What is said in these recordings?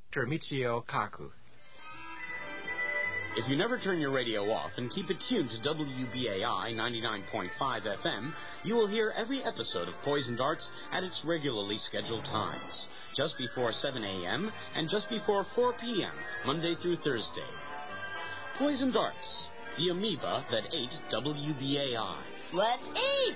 Michio Kaku. If you never turn your radio off and keep it tuned to WBAI 99.5 FM, you will hear every episode of Poison Darts at its regularly scheduled times, just before 7 a.m. and just before 4 p.m., Monday through Thursday. Poison Darts, the amoeba that ate WBAI. Let's eat!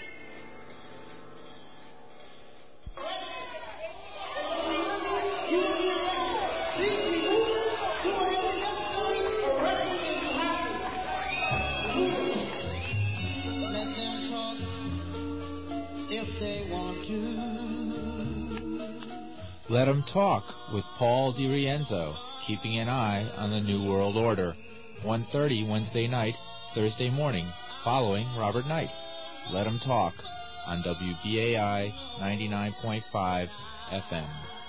Let 'em Talk with Paul DiRienzo, keeping an eye on the New World Order. 1:30 Wednesday night, Thursday morning, following Robert Knight. Let 'em Talk on WBAI 99.5 FM.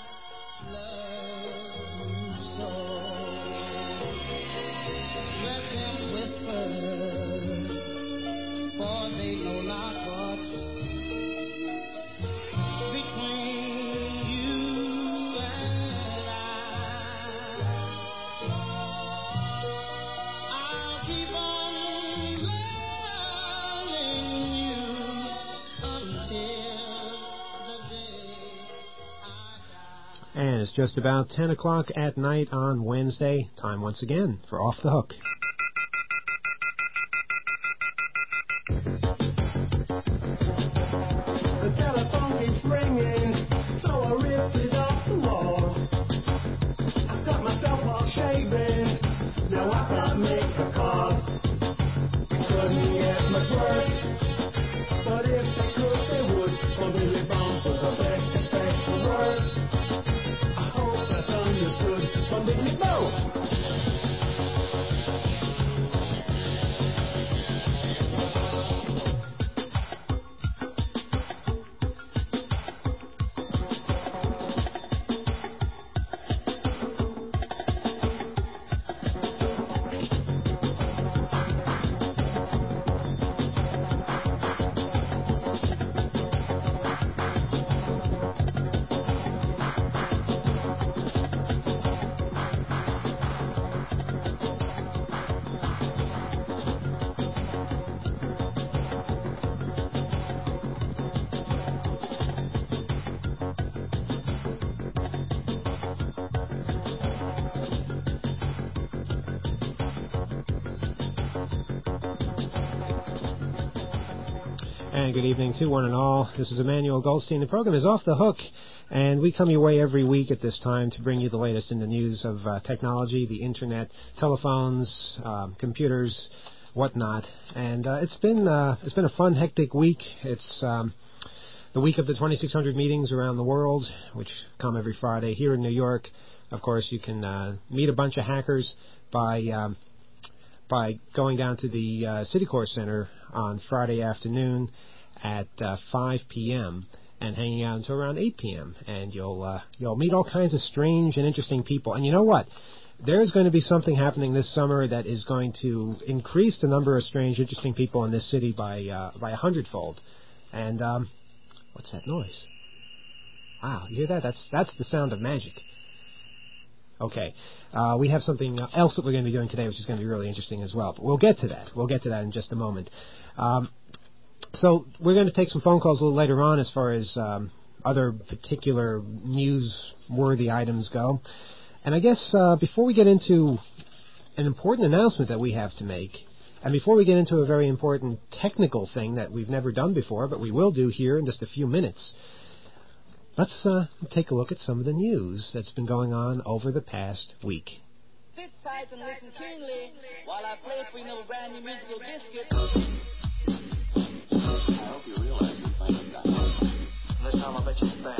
And it's just about 10 o'clock at night on Wednesday. Time once again for Off the Hook. The telephone keeps ringing, so I ripped it off the wall. I got myself all shaven, now I can't make a call. Couldn't get much worse, but if they could, they would. Completely bound for the best, expect the worst. From the go. And good evening to one and all. This is Emmanuel Goldstein. The program is Off the Hook, and we come your way every week at this time to bring you the latest in the news of technology, the internet, telephones, computers, whatnot. And it's been a fun, hectic week. It's the week of the 2600 meetings around the world, which come every Friday here in New York. Of course, you can meet a bunch of hackers by going down to the Citicorp Center on Friday afternoon at 5 p.m. and hanging out until around 8 p.m. And you'll meet all kinds of strange and interesting people. And you know what? There's going to be something happening this summer that is going to increase the number of strange, interesting people in this city by 100-fold. And what's that noise? Wow, you hear that? That's the sound of magic. Okay, we have something else that we're going to be doing today, which is going to be really interesting as well. But we'll get to that. We'll get to that in just a moment. So we're going to take some phone calls a little later on as far as other particular newsworthy items go. And I guess before we get into an important announcement that we have to make, and before we get into a very important technical thing that we've never done before, but we will do here in just a few minutes, let's take a look at some of the news that's been going on over the past week. Sit tight and listen keenly while I play for you a brand new musical biscuit. I hope you realize you're playing that. This time I bet you it's bad.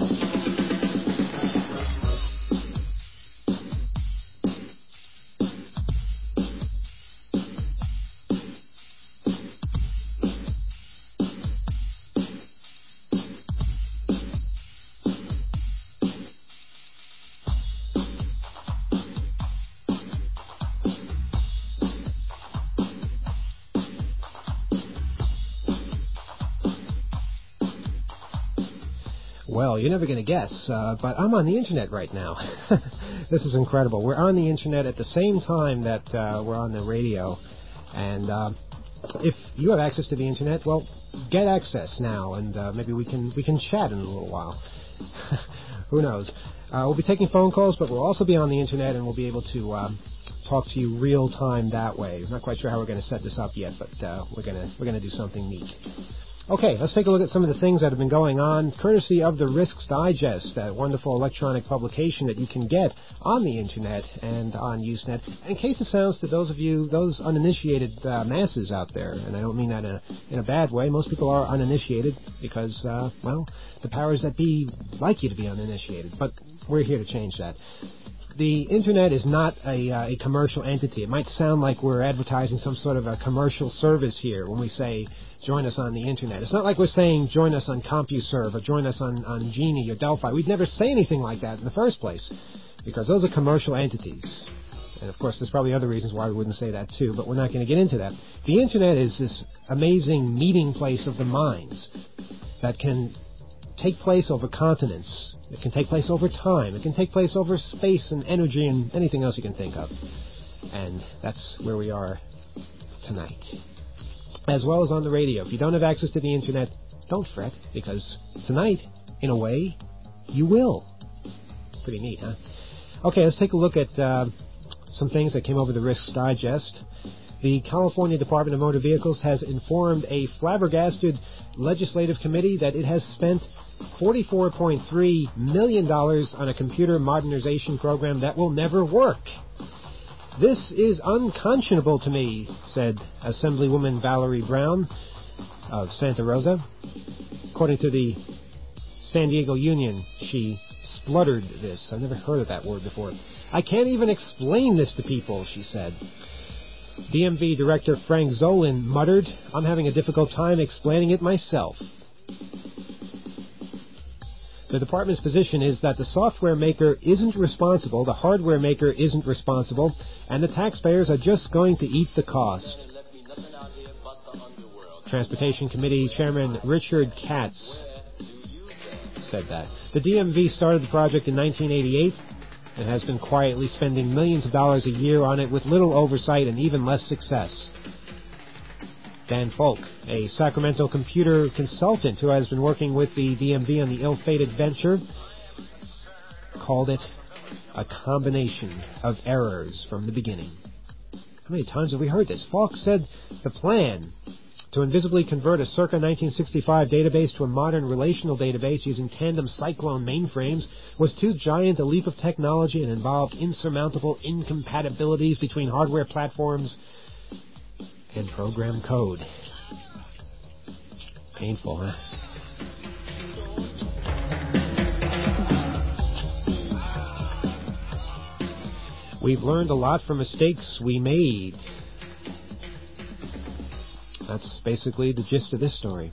Well, you're never going to guess, but I'm on the Internet right now. This is incredible. We're on the Internet at the same time that we're on the radio. And if you have access to the Internet, well, get access now, and maybe we can chat in a little while. Who knows? We'll be taking phone calls, but we'll also be on the Internet, and we'll be able to talk to you real time that way. I'm not quite sure how we're going to set this up yet, but we're going to do something neat. Okay, let's take a look at some of the things that have been going on, courtesy of the Risks Digest, that wonderful electronic publication that you can get on the Internet and on Usenet. In case it sounds to those of you, those uninitiated masses out there, and I don't mean that in a bad way. Most people are uninitiated because, well, the powers that be like you to be uninitiated, but we're here to change that. The Internet is not a commercial entity. It might sound like we're advertising some sort of a commercial service here when we say join us on the Internet. It's not like we're saying join us on CompuServe or join us on Genie or Delphi. We'd never say anything like that in the first place because those are commercial entities. And, of course, there's probably other reasons why we wouldn't say that, too, but we're not going to get into that. The Internet is this amazing meeting place of the minds that can take place over continents. It can take place over time. It can take place over space and energy and anything else you can think of. And that's where we are tonight. As well as on the radio. If you don't have access to the Internet, don't fret, because tonight, in a way, you will. Pretty neat, huh? Okay, let's take a look at some things that came over the Risks Digest. The California Department of Motor Vehicles has informed a flabbergasted legislative committee that it has spent $44.3 million on a computer modernization program that will never work. This is unconscionable to me, said Assemblywoman Valerie Brown of Santa Rosa. According to the San Diego Union, she spluttered this. I've never heard of that word before. I can't even explain this to people, she said. DMV Director Frank Zolan muttered, I'm having a difficult time explaining it myself. The department's position is that the software maker isn't responsible, the hardware maker isn't responsible, and the taxpayers are just going to eat the cost. Transportation Committee Chairman Richard Katz said that. The DMV started the project in 1988 and has been quietly spending millions of dollars a year on it with little oversight and even less success. Dan Folk, a Sacramento computer consultant who has been working with the DMV on the ill-fated venture, called it a combination of errors from the beginning. How many times have we heard this? Falk said the plan to invisibly convert a circa 1965 database to a modern relational database using tandem Cyclone mainframes was too giant a leap of technology and involved insurmountable incompatibilities between hardware platforms and program code. Painful, huh? We've learned a lot from mistakes we made. That's basically the gist of this story.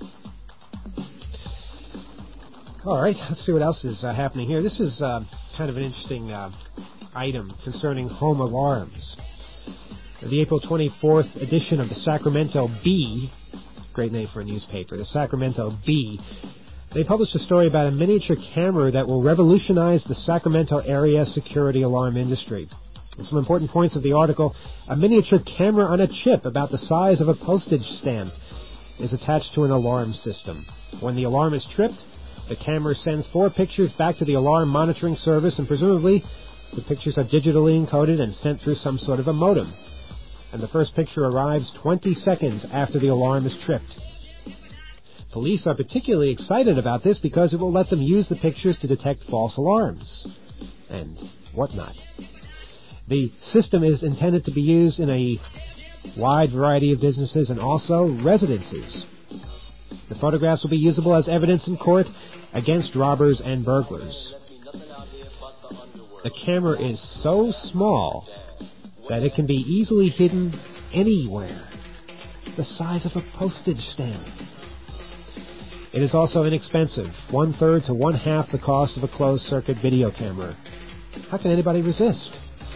All right, let's see what else is happening here. This is kind of an interesting item concerning home alarms. The April 24th edition of the Sacramento Bee, great name for a newspaper, the Sacramento Bee, they published a story about a miniature camera that will revolutionize the Sacramento area security alarm industry. And some important points of the article: a miniature camera on a chip about the size of a postage stamp is attached to an alarm system. When the alarm is tripped, the camera sends 4 pictures back to the alarm monitoring service, and presumably the pictures are digitally encoded and sent through some sort of a modem. And the first picture arrives 20 seconds after the alarm is tripped. Police are particularly excited about this because it will let them use the pictures to detect false alarms and whatnot. The system is intended to be used in a wide variety of businesses and also residences. The photographs will be usable as evidence in court against robbers and burglars. The camera is so small that it can be easily hidden anywhere, the size of a postage stamp. It is also inexpensive, 1/3 to 1/2 the cost of a closed-circuit video camera. How can anybody resist?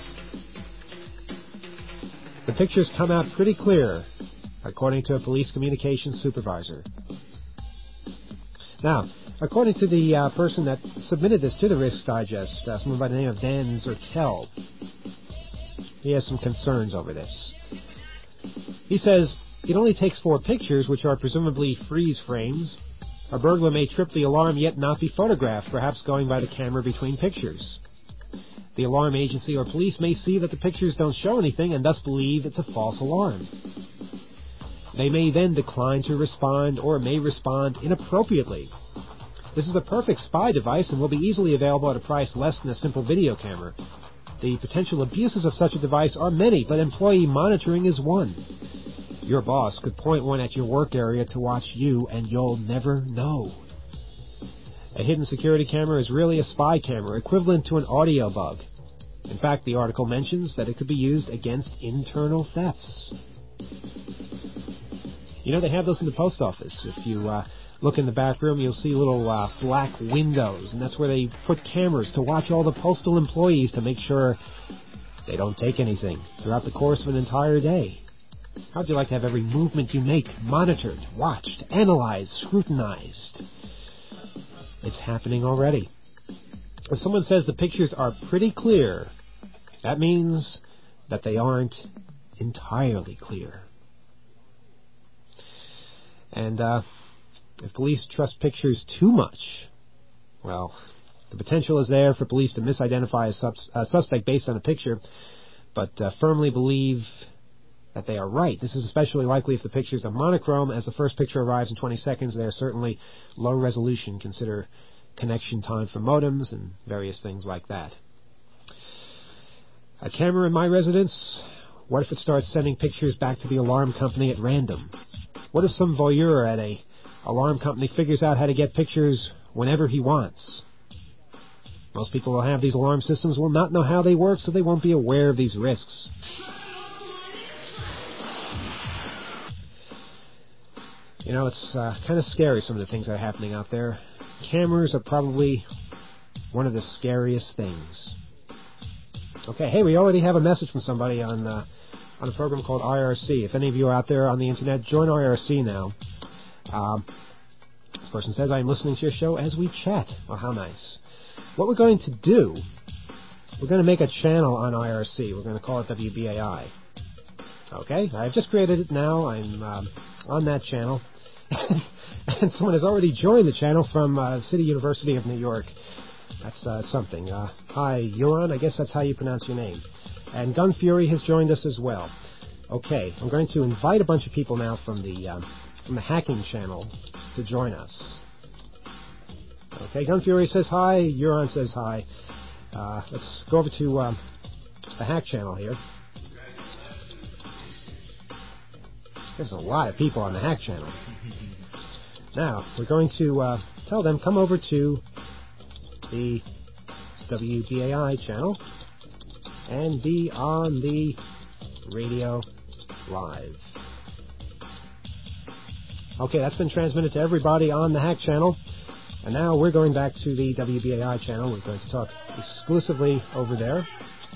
The pictures come out pretty clear, according to a police communications supervisor. Now, According to the person that submitted this to the Risk Digest, someone by the name of Dan Zertel, he has some concerns over this. He says, it only takes 4 pictures, which are presumably freeze frames. A burglar may trip the alarm yet not be photographed, perhaps going by the camera between pictures. The alarm agency or police may see that the pictures don't show anything and thus believe it's a false alarm. They may then decline to respond or may respond inappropriately. This is a perfect spy device and will be easily available at a price less than a simple video camera. The potential abuses of such a device are many, but employee monitoring is one. Your boss could point one at your work area to watch you, and you'll never know. A hidden security camera is really a spy camera, equivalent to an audio bug. In fact, the article mentions that it could be used against internal thefts. You know, they have those in the post office. If you look in the back room, you'll see little black windows, and that's where they put cameras to watch all the postal employees to make sure they don't take anything throughout the course of an entire day. How'd you like to have every movement you make monitored, watched, analyzed, scrutinized? It's happening already. If someone says the pictures are pretty clear, that means that they aren't entirely clear. And if police trust pictures too much, well, the potential is there for police to misidentify a suspect based on a picture, but firmly believe that they are right. This is especially likely if the pictures are monochrome. As the first picture arrives in 20 seconds, they are certainly low resolution. Consider connection time for modems and various things like that. A camera in my residence? What if it starts sending pictures back to the alarm company at random? What if some voyeur at a alarm company figures out how to get pictures whenever he wants? Most people who have these alarm systems will not know how they work, so they won't be aware of these risks. You know, it's kind of scary, some of the things that are happening out there. Cameras are probably one of the scariest things. Okay, hey, we already have a message from somebody on a program called IRC. If any of you are out there on the internet, join IRC now. This person says, I'm listening to your show as we chat. Oh, how nice. What we're going to do, we're going to make a channel on IRC. We're going to call it WBAI. Okay, I've just created it now. I'm on that channel. And someone has already joined the channel from City University of New York. That's something. Hi, Euron, I guess that's how you pronounce your name. And Gun Fury has joined us as well. Okay, I'm going to invite a bunch of people now from the hacking channel to join us. Okay, Gun Fury says hi, Euron says hi. Let's go over to the hack channel here. There's a lot of people on the hack channel. Now, we're going to tell them, come over to the WBAI channel and be on the radio live. Okay, that's been transmitted to everybody on the hack channel. And now we're going back to the WBAI channel. We're going to talk exclusively over there.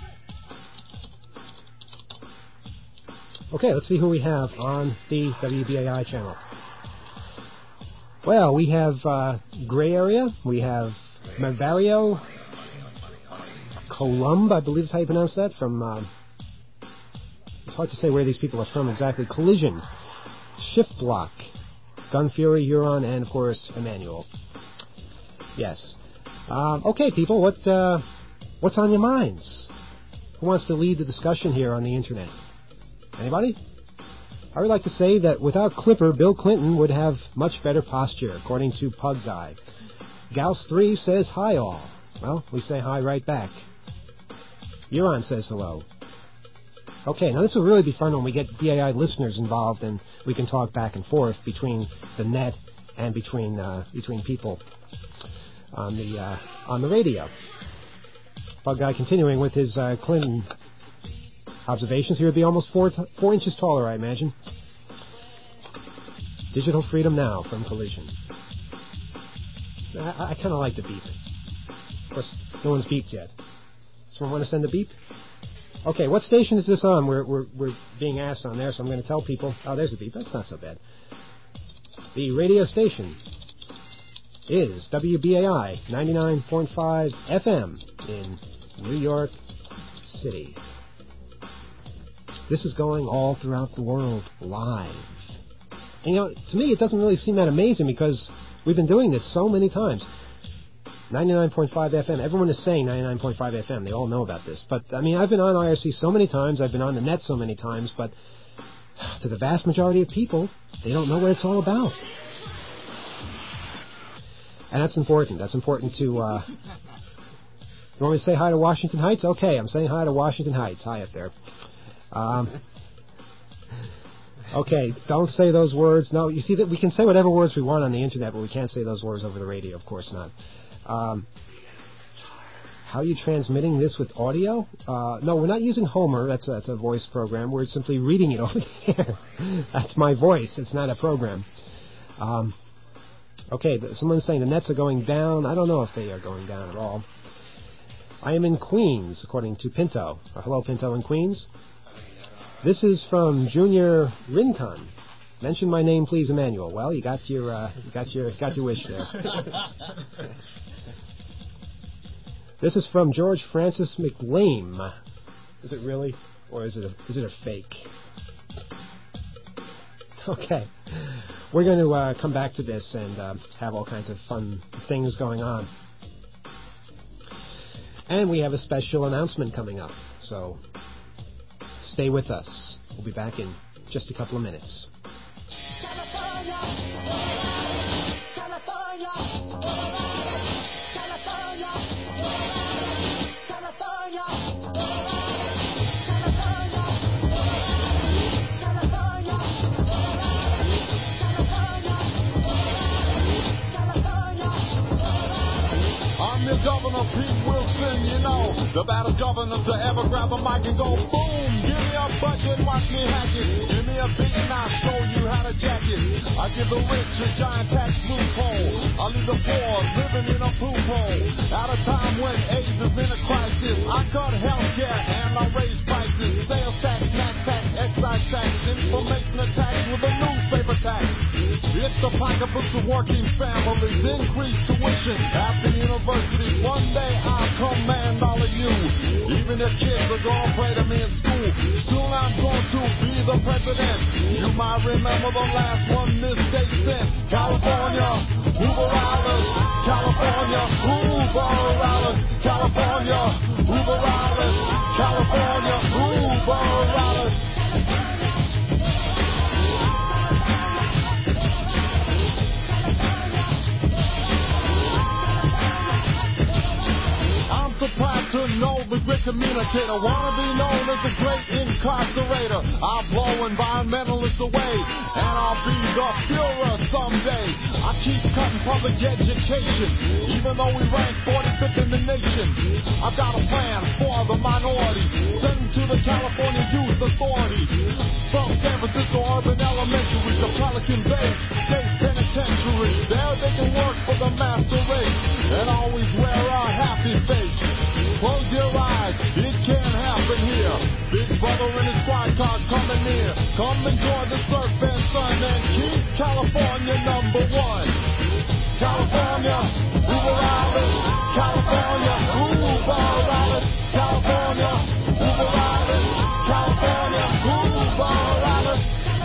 Okay, let's see who we have on the WBAI channel. Well, we have Gray Area, we have Marvario, Columb, I believe is how you pronounce that, from, it's hard to say where these people are from exactly, Collision, Shift Block, Gun Fury, Euron, and, of course, Emmanuel. Yes. Okay, people, what's on your minds? Who wants to lead the discussion here on the Internet? Anybody? I would like to say that without Clipper, Bill Clinton would have much better posture, according to Pug Guy. Gauss3 says hi all. Well, we say hi right back. Euron says hello. Okay, now this will really be fun when we get BAI listeners involved and we can talk back and forth between the net and between people on the radio. Pug Guy continuing with his Clinton observations. He would be almost 4 inches taller, I imagine. Digital freedom now from Collision. I kind of like the beep. Of course, no one's beeped yet. Someone want to send a beep? Okay, what station is this on? We're being asked on there, so I'm going to tell people. Oh, there's a beep. That's not so bad. The radio station. is WBAI 99.5 FM in New York City. This is going all throughout the world live. And, to me, it doesn't really seem that amazing because we've been doing this so many times. 99.5 FM. Everyone is saying 99.5 FM. They all know about this. But, I've been on IRC so many times. I've been on the net so many times. But to the vast majority of people, they don't know what it's all about. And that's important. That's important to... You want me to say hi to Washington Heights? Okay, I'm saying hi to Washington Heights. Hi up there. Okay, don't say those words. No, you see that we can say whatever words we want on the internet, but we can't say those words over the radio. Of course not. How are you transmitting this with audio? No, we're not using Homer. That's a voice program. We're simply reading it over the air. That's my voice. It's not a program. Okay, someone's saying the nets are going down. I don't know if they are going down at all. I am in Queens, according to Pinto. Hello, Pinto in Queens. This is from Junior Rincon. Mention my name, please, Emmanuel. Well, you got your wish there. This is from George Francis McLame. Is it really, or is it a fake? Okay, we're going to come back to this and have all kinds of fun things going on. And we have a special announcement coming up, so stay with us. We'll be back in just a couple of minutes. I'm your governor, Pete Wilson, the baddest governor to ever grab a mic and go boom. Give me a budget, watch me hack it. Give me a beat and I'll show you how to jack it. I give the rich a giant tax loophole. I leave the poor living in a poop hole. At a time when AIDS is in a crisis, I cut healthcare and I raise prices. Sales tax, tax, excise tax, information attacks with a newspaper tax. It's the pocketbooks of working families, increased tuition at the university. One day I'll command all of you. Even your kids are gonna pray to me in school. Soon I'm going to be the president. You might remember the last one this state sent. California, Uber Islands. California, Uber Islands. California, Uber Islands. California, Uber Islands. Surprised to know the great communicator. Wanna be known as the great incarcerator. I'll blow environmentalists away, and I'll be the Führer someday. I keep cutting public education, even though we rank 45th in the nation. I've got a plan for the minority, sent to the California Youth Authority. From San Francisco Urban Elementary to Pelican Bay State Penitentiary. There they can work for the master race, and always wear a happy face. Close your eyes, it can't happen here. Big brother and his squad car coming near. Come enjoy the surf and sun and keep California number one. California, Uber Islands. California, Uber Islands. California, Uber Islands. California, Uber Islands.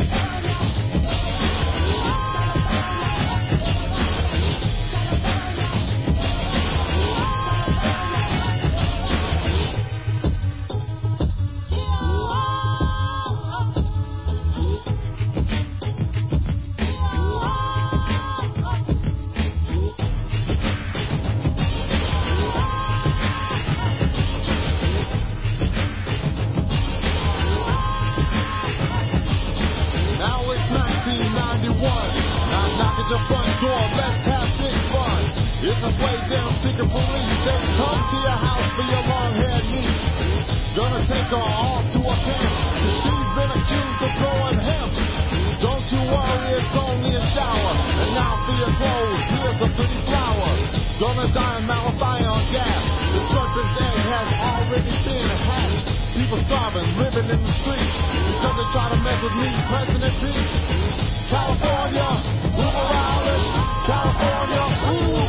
Your front door, let's have big fun. It's a way down secret police. They come to your house for your long-haired niece. Gonna take her off to a camp, 'cause she's been accused of growing hemp. Don't you worry, it's only a shower. And now for your clothes, here's a pretty flower. Gonna die in malathion gas. The serpent's egg has already been hatched. People starving, living in the streets, because they try to mess with me, President Pete. California, Uber Islands. California,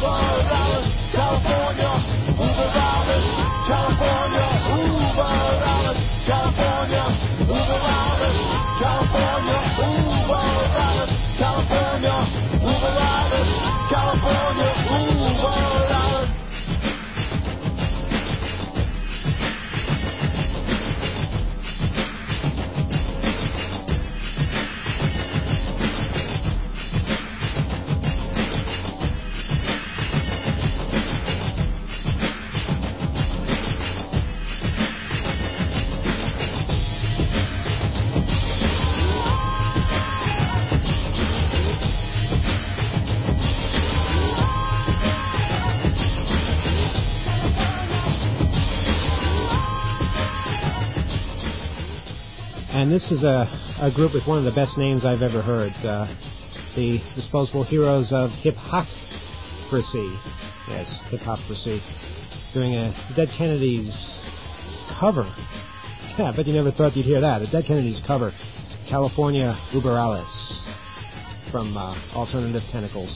And this is a group with one of the best names I've ever heard. The Disposable Heroes of Hip-Hopcracy. Yes, Hip-Hopcracy. Doing a Dead Kennedys cover. Yeah, I bet you never thought you'd hear that. A Dead Kennedys cover. California Uber Alice from Alternative Tentacles.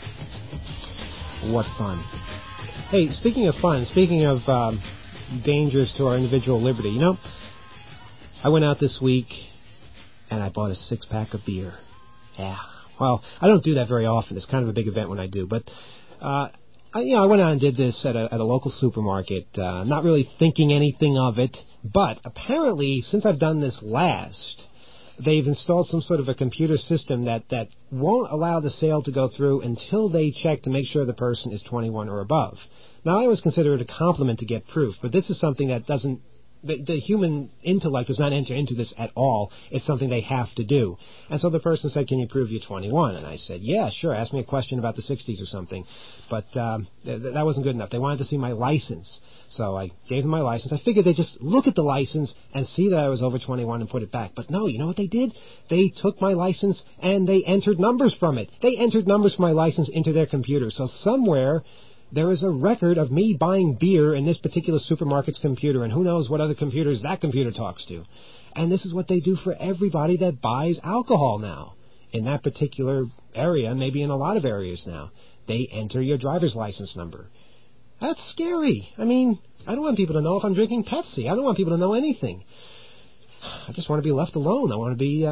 What fun. Hey, speaking of fun, speaking of dangers to our individual liberty, you know, I went out this week and I bought a 6-pack of beer. Yeah. Well, I don't do that very often. It's kind of a big event when I do. But, I went out and did this at a local supermarket, not really thinking anything of it. But apparently, since I've done this last, they've installed some sort of a computer system that won't allow the sale to go through until they check to make sure the person is 21 or above. Now, I always consider it a compliment to get proof, but this is something that doesn't... The human intellect does not enter into this at all. It's something they have to do. And so the person said, can you prove you're 21? And I said, yeah, sure. Ask me a question about the 60s or something. But that wasn't good enough. They wanted to see my license. So I gave them my license. I figured they'd just look at the license and see that I was over 21 and put it back. But no, you know what they did? They took my license and they entered numbers from it. They entered numbers from my license into their computer. So somewhere... there is a record of me buying beer in this particular supermarket's computer, and who knows what other computers that computer talks to. And this is what they do for everybody that buys alcohol now. In that particular area, maybe in a lot of areas now, they enter your driver's license number. That's scary. I mean, I don't want people to know if I'm drinking Pepsi. I don't want people to know anything. I just want to be left alone. I want to be,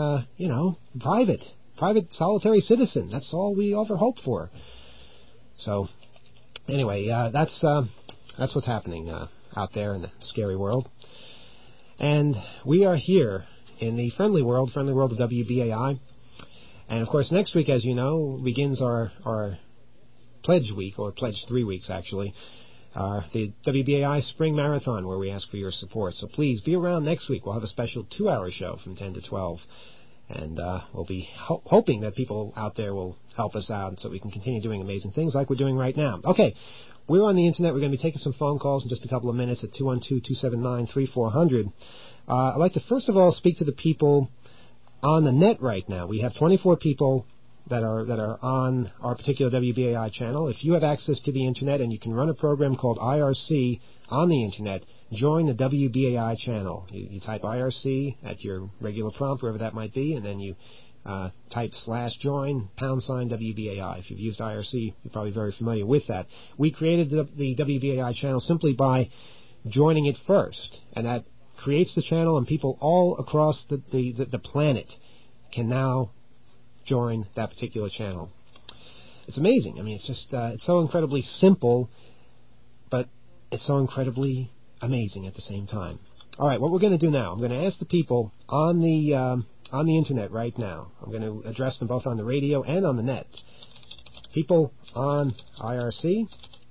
private solitary citizen. That's all we ever hope for. So... anyway, that's what's happening out there in the scary world. And we are here in the friendly world of WBAI. And, of course, next week, as you know, begins our Pledge Week, or Pledge 3 weeks, actually, the WBAI Spring Marathon, where we ask for your support. So please be around next week. We'll have a special 2-hour show from 10 to 12. And we'll be hoping that people out there will help us out so we can continue doing amazing things like we're doing right now. Okay, we're on the Internet. We're going to be taking some phone calls in just a couple of minutes at 212-279-3400. I'd like to first of all speak to the people on the net right now. We have 24 people that are on our particular WBAI channel. If you have access to the Internet and you can run a program called IRC on the Internet, join the WBAI channel. You type IRC at your regular prompt, wherever that might be, and then you type /join #WBAI. If you've used IRC, you're probably very familiar with that. We created the WBAI channel simply by joining it first, and that creates the channel, and people all across the planet can now join that particular channel. It's amazing. I mean, it's just it's so incredibly simple, but it's so incredibly amazing at the same time. All right, what we're going to do now, I'm going to ask the people on the Internet right now. I'm going to address them both on the radio and on the net. People on IRC,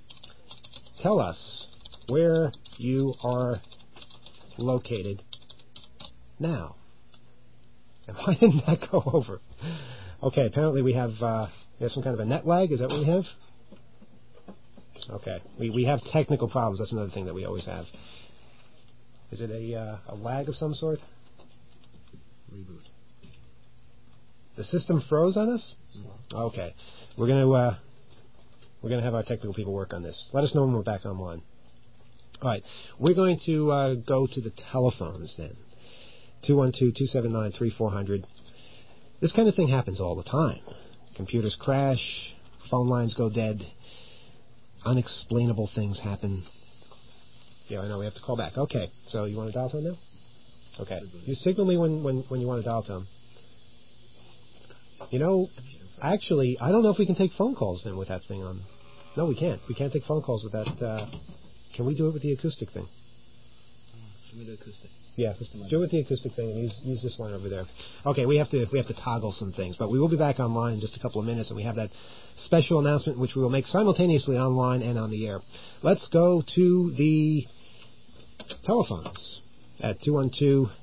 tell us where you are located now. And why didn't that go over? Okay, apparently we have some kind of a net lag. Is that what we have? Okay, we have technical problems. That's another thing that we always have. Is it a lag of some sort? Reboot. The system froze on us? Okay, we're gonna have our technical people work on this. Let us know when we're back online. All right, we're going to go to the telephones then. 212-279-3400. This kind of thing happens all the time. Computers crash, phone lines go dead, unexplainable things happen. Yeah, I know, we have to call back. Okay, so you want to dial tone now? Okay. You signal me when you want to dial tone. You know, actually, I don't know if we can take phone calls then with that thing on. No, we can't. We can't take phone calls with that. Can we do it with the acoustic thing? Show me the acoustic. Yeah, do it with the acoustic thing and use this line over there. Okay, we have to toggle some things, but we will be back online in just a couple of minutes, and we have that special announcement which we will make simultaneously online and on the air. Let's go to the telephones at 212-279-3400.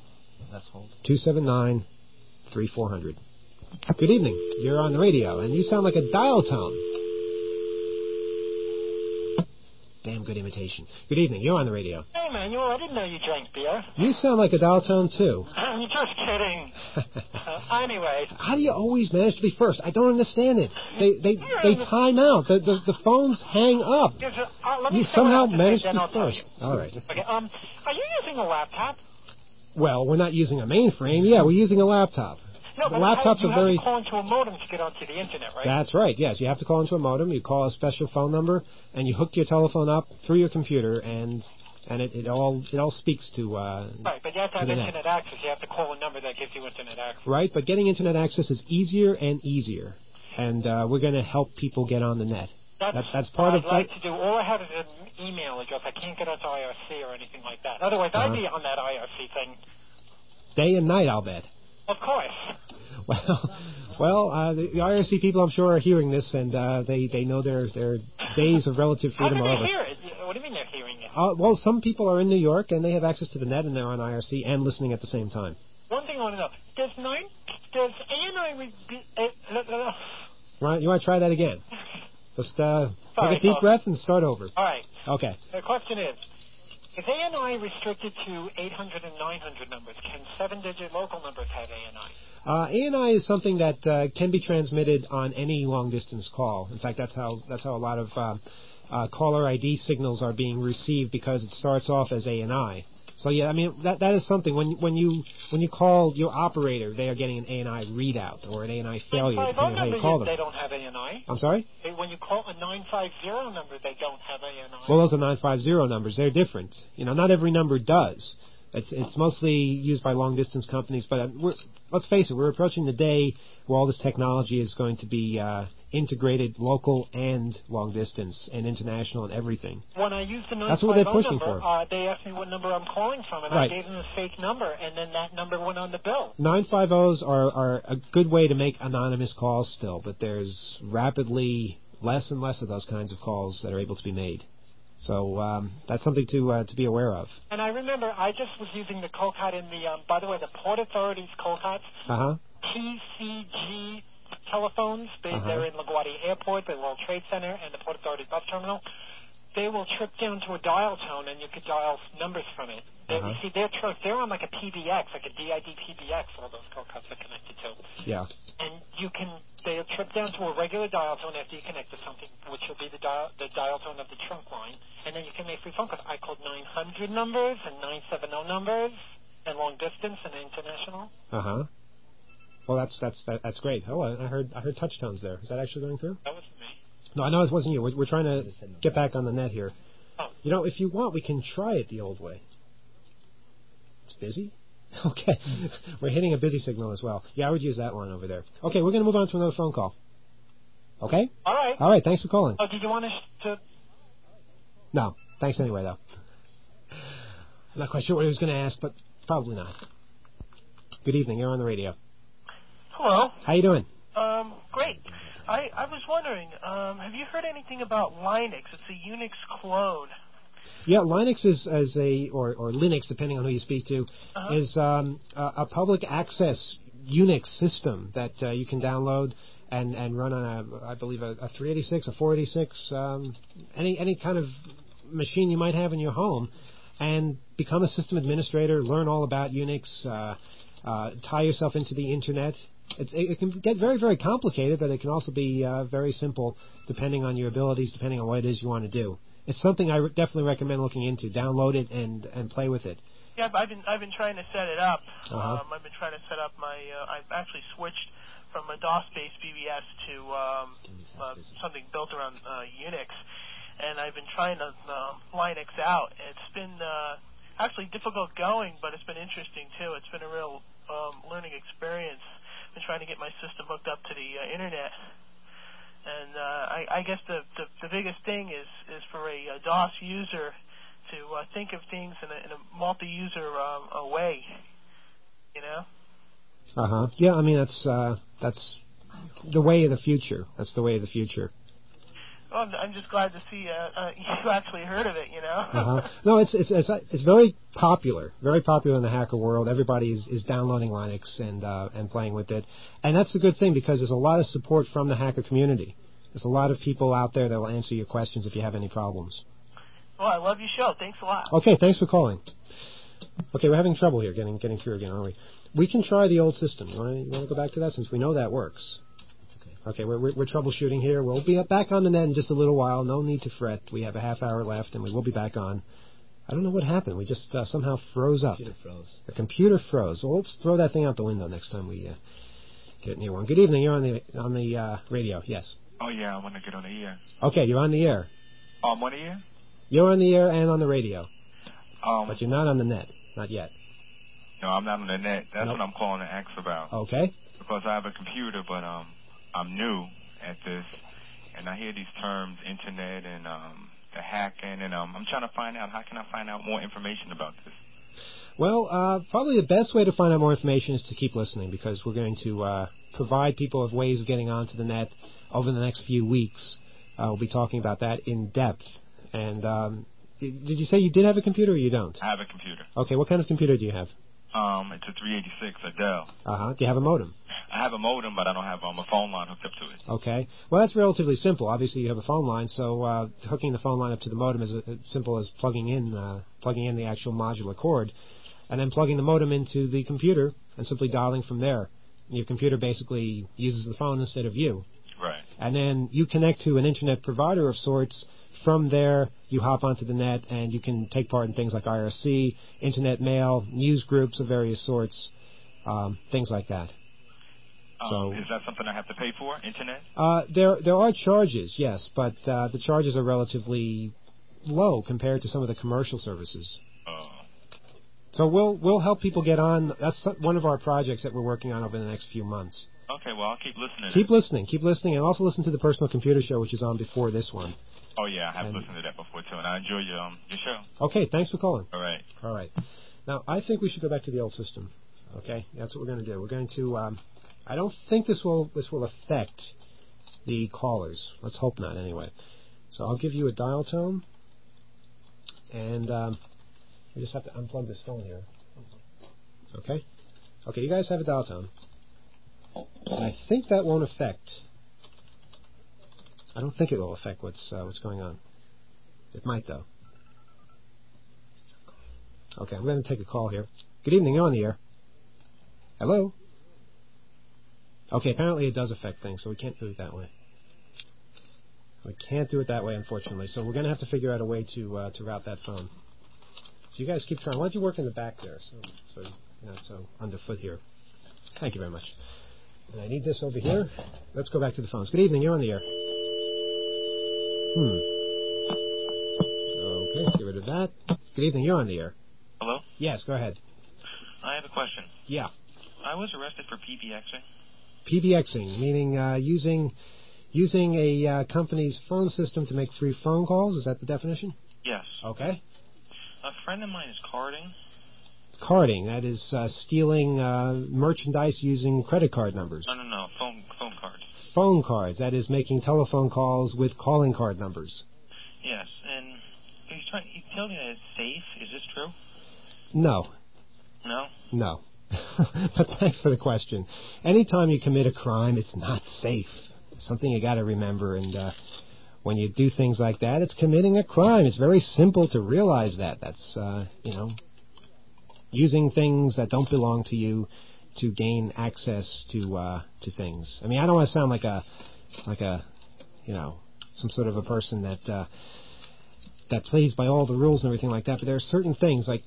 Good evening. You're on the radio, and you sound like a dial tone. damn good imitation. Good evening. You're on the radio. Hey, Manuel, I didn't know you drank beer. You sound like a dial tone, too. You're just kidding. Anyway. How do you always manage to be first? I don't understand it. They time out. The phones hang up. You somehow manage to be first. All right. Okay, are you using a laptop? Well, we're not using a mainframe. Yeah, we're using a laptop. No, but laptops you are have very... to call into a modem to get onto the internet, right? That's right, yes. You have to call into a modem, you call a special phone number, and you hook your telephone up through your computer, and it all speaks to... right, but you have to have internet access. You have to call a number that gives you internet access. Right, but getting internet access is easier and easier, and we're going to help people get on the net. That's part of... I'd like to do. All I have is an email address. I can't get onto IRC or anything like that. Otherwise, I'd be on that IRC thing. Day and night, I'll bet. Of course. Well, the IRC people, I'm sure, are hearing this, and they know their days of relative freedom are over. How do they hear it? What do you mean they're hearing it? Well, some people are in New York, and they have access to the net, and they're on IRC and listening at the same time. One thing I want to know. Does ANI... Right, you want to try that again? Just take a deep breath and start over. All right. Okay. The question is ANI restricted to 800 and 900 numbers? Can 7-digit local numbers have ANI? ANI is something that can be transmitted on any long-distance call. In fact, that's how a lot of caller ID signals are being received, because it starts off as ANI. So yeah, I mean that is something. When you call your operator, they are getting an ANI readout or an ANI failure, depending on how you call them. They don't have ANI. I'm sorry? When you call a 950 number, they don't have ANI. Well, those are 950 numbers. They're different. Not every number does. It's mostly used by long-distance companies, but let's face it, we're approaching the day where all this technology is going to be integrated local and long-distance and international and everything. When I used the 950 That's what they're pushing number, for. they asked me what number I'm calling from, and right. I gave them a fake number, and then that number went on the bill. 950s are a good way to make anonymous calls still, but there's rapidly less and less of those kinds of calls that are able to be made. So that's something to be aware of. And I remember I just was using the Colcat in the, by the way, the Port Authority's Colcats, TCG telephones. They're in LaGuardia Airport, the World Trade Center, and the Port Authority bus terminal. They will trip down to a dial tone, and you could dial numbers from it. You see, they're on like a PBX, like a DID PBX, all those Colcats are connected to. Yeah. And they'll trip down to a regular dial tone after you connect to something, which will be the dial tone of the trunk line, and then you can make free phone calls. I called 900 numbers and 970 numbers, and long distance and international. Well, that's great. Oh, I heard touch tones there. Is that actually going through? That was me. No, I know it wasn't you. We're trying to get back on the net here. Oh. If you want, we can try it the old way. It's busy? Okay. We're hitting a busy signal as well. Yeah, I would use that one over there. Okay, we're going to move on to another phone call. Okay? All right. All right, thanks for calling. Oh, did you want us to... No, thanks anyway, though. I'm not quite sure what he was going to ask, but probably not. Good evening. You're on the radio. Hello. How you doing? Great. I was wondering, have you heard anything about Linux? It's a Unix clone. Yeah, Linux is or Linux, depending on who you speak to, is a public access Unix system that you can download and run on I believe a 386, a 486, any kind of machine you might have in your home, and become a system administrator, learn all about Unix, tie yourself into the internet. It can get very, very complicated, but it can also be very simple, depending on your abilities, depending on what it is you want to do. It's something I definitely recommend looking into. Download it and play with it. Yeah, I've been trying to set it up. I've been trying to set up my. I've actually switched from a DOS-based BBS to something built around Unix, and I've been trying to Linux out. It's been actually difficult going, but it's been interesting too. It's been a real learning experience. I've been trying to get my system hooked up to the internet. And I guess the biggest thing is for a DOS user to think of things in a multi-user way, Yeah, I mean that's the way of the future. That's the way of the future. Well, I'm just glad to see you actually heard of it. No, it's very popular in the hacker world. Everybody is downloading Linux and playing with it, and that's a good thing because there's a lot of support from the hacker community. There's a lot of people out there that will answer your questions if you have any problems. Well, I love your show. Thanks a lot. Okay, thanks for calling. Okay, we're having trouble here getting through again, aren't we? We can try the old system. You want to go back to that since we know that works? Okay, we're troubleshooting here. We'll be back on the net in just a little while. No need to fret. We have a half hour left, and we will be back on. I don't know what happened. We just somehow froze up. The computer froze. Well, let's throw that thing out the window next time we get near one. Good evening. You're on the radio. Yes. Oh, yeah, I want to get on the air. Okay, you're on the air. Oh, I'm on the air? You're on the air and on the radio. But you're not on the net. Not yet. No, I'm not on the net. That's what I'm calling to ask about. Okay. Because I have a computer, but I'm new at this, and I hear these terms, internet and the hacking, and I'm trying to find out, how can I find out more information about this? Well, probably the best way to find out more information is to keep listening, because we're going to provide people with ways of getting onto the net over the next few weeks. We'll be talking about that in depth. And did you say you did have a computer or you don't? I have a computer. Okay, what kind of computer do you have? It's a 386, a Dell. Uh-huh. Do you have a modem? I have a modem, but I don't have a phone line hooked up to it. Okay. Well, that's relatively simple. Obviously, you have a phone line, so hooking the phone line up to the modem is as simple as plugging in the actual modular cord, and then plugging the modem into the computer and simply dialing from there. Your computer basically uses the phone instead of you. Right. And then you connect to an internet provider of sorts. From there, you hop onto the net, and you can take part in things like IRC, internet mail, news groups of various sorts, things like that. So, is that something I have to pay for, internet? There are charges, yes, but the charges are relatively low compared to some of the commercial services. So we'll help people get on. That's one of our projects that we're working on over the next few months. Okay, well, I'll keep listening. Keep listening, and also listen to the Personal Computer Show, which is on before this one. Oh, yeah, I have listened to that before, too, and I enjoy your show. Okay, thanks for calling. All right. Now, I think we should go back to the old system. Okay, that's what we're going to do. We're going to. I don't think this will affect the callers. Let's hope not, anyway. So I'll give you a dial tone, and we just have to unplug this phone here. Okay. Okay, you guys have a dial tone. And I think that won't affect. I don't think it will affect what's going on. It might, though. Okay, I'm going to take a call here. Good evening, you're on the air. Hello? Okay, apparently it does affect things, so we can't do it that way. We can't do it that way, unfortunately. So we're going to have to figure out a way to route that phone. So you guys keep trying. Why don't you work in the back there, so you're not so underfoot here. Thank you very much. And I need this over here. Let's go back to the phones. Good evening, you're on the air. Okay, let's get rid of that. Good evening, you're on the air. Hello? Yes, go ahead. I have a question. Yeah. I was arrested for PBXing. PBXing, meaning using a company's phone system to make free phone calls? Is that the definition? Yes. Okay. A friend of mine is carding. Carding, that is stealing merchandise using credit card numbers. No, phone cards. Phone cards, that is making telephone calls with calling card numbers. Yes, and he told me that it's safe. Is this true? No. No? No. But thanks for the question. Anytime you commit a crime, it's not safe. It's something you got to remember, and when you do things like that, it's committing a crime. It's very simple to realize that. That's, using things that don't belong to you to gain access to things. I mean, I don't want to sound like a some sort of a person that plays by all the rules and everything like that. But there are certain things like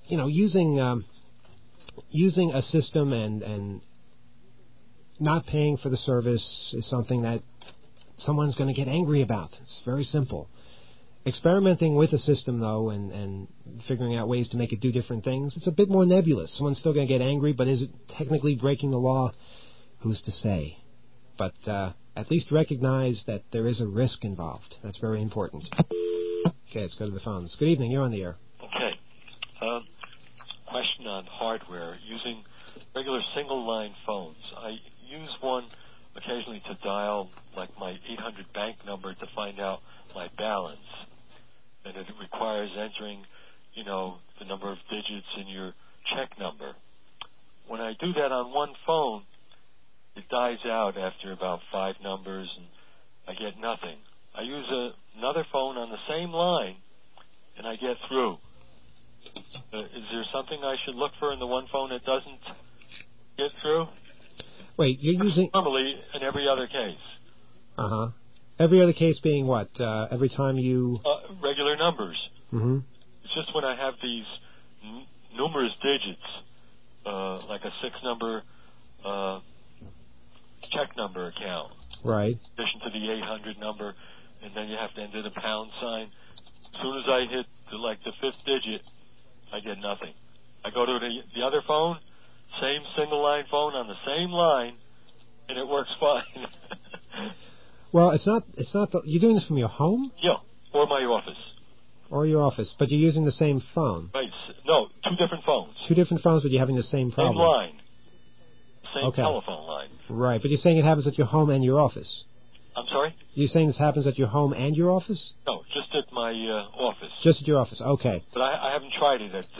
using a system and not paying for the service is something that someone's going to get angry about. It's very simple. Experimenting with a system, though, and figuring out ways to make it do different things, it's a bit more nebulous. Someone's still going to get angry, but is it technically breaking the law? Who's to say? But at least recognize that there is a risk involved. That's very important. Okay, let's go to the phones. Good evening. You're on the air. Okay. Question on hardware. Using regular single-line phones. I use one occasionally to dial, like, my 800 bank number to find out my balance. And it requires entering, the number of digits in your check number. When I do that on one phone, it dies out after about 5 numbers, and I get nothing. I use another phone on the same line, and I get through. Is there something I should look for in the one phone that doesn't get through? Wait, you're using... Normally, in every other case. Uh-huh. Every other case being what? Every time you... regular numbers. Mm-hmm. It's just when I have these numerous digits, like a 6-number check number account. Right. In addition to the 800 number, and then you have to enter the pound sign. As soon as I hit the fifth digit, I get nothing. I go to the other phone, same single line phone on the same line, and it works fine. Well, it's not you're doing this from your home? Yeah, or my office. Or your office, but you're using the same phone. Right. No, two different phones. Two different phones, but you're having the same problem. Same line. Same telephone line. Right, but you're saying it happens at your home and your office. I'm sorry? You're saying this happens at your home and your office? No, just at my office. Just at your office, okay. But I haven't tried it at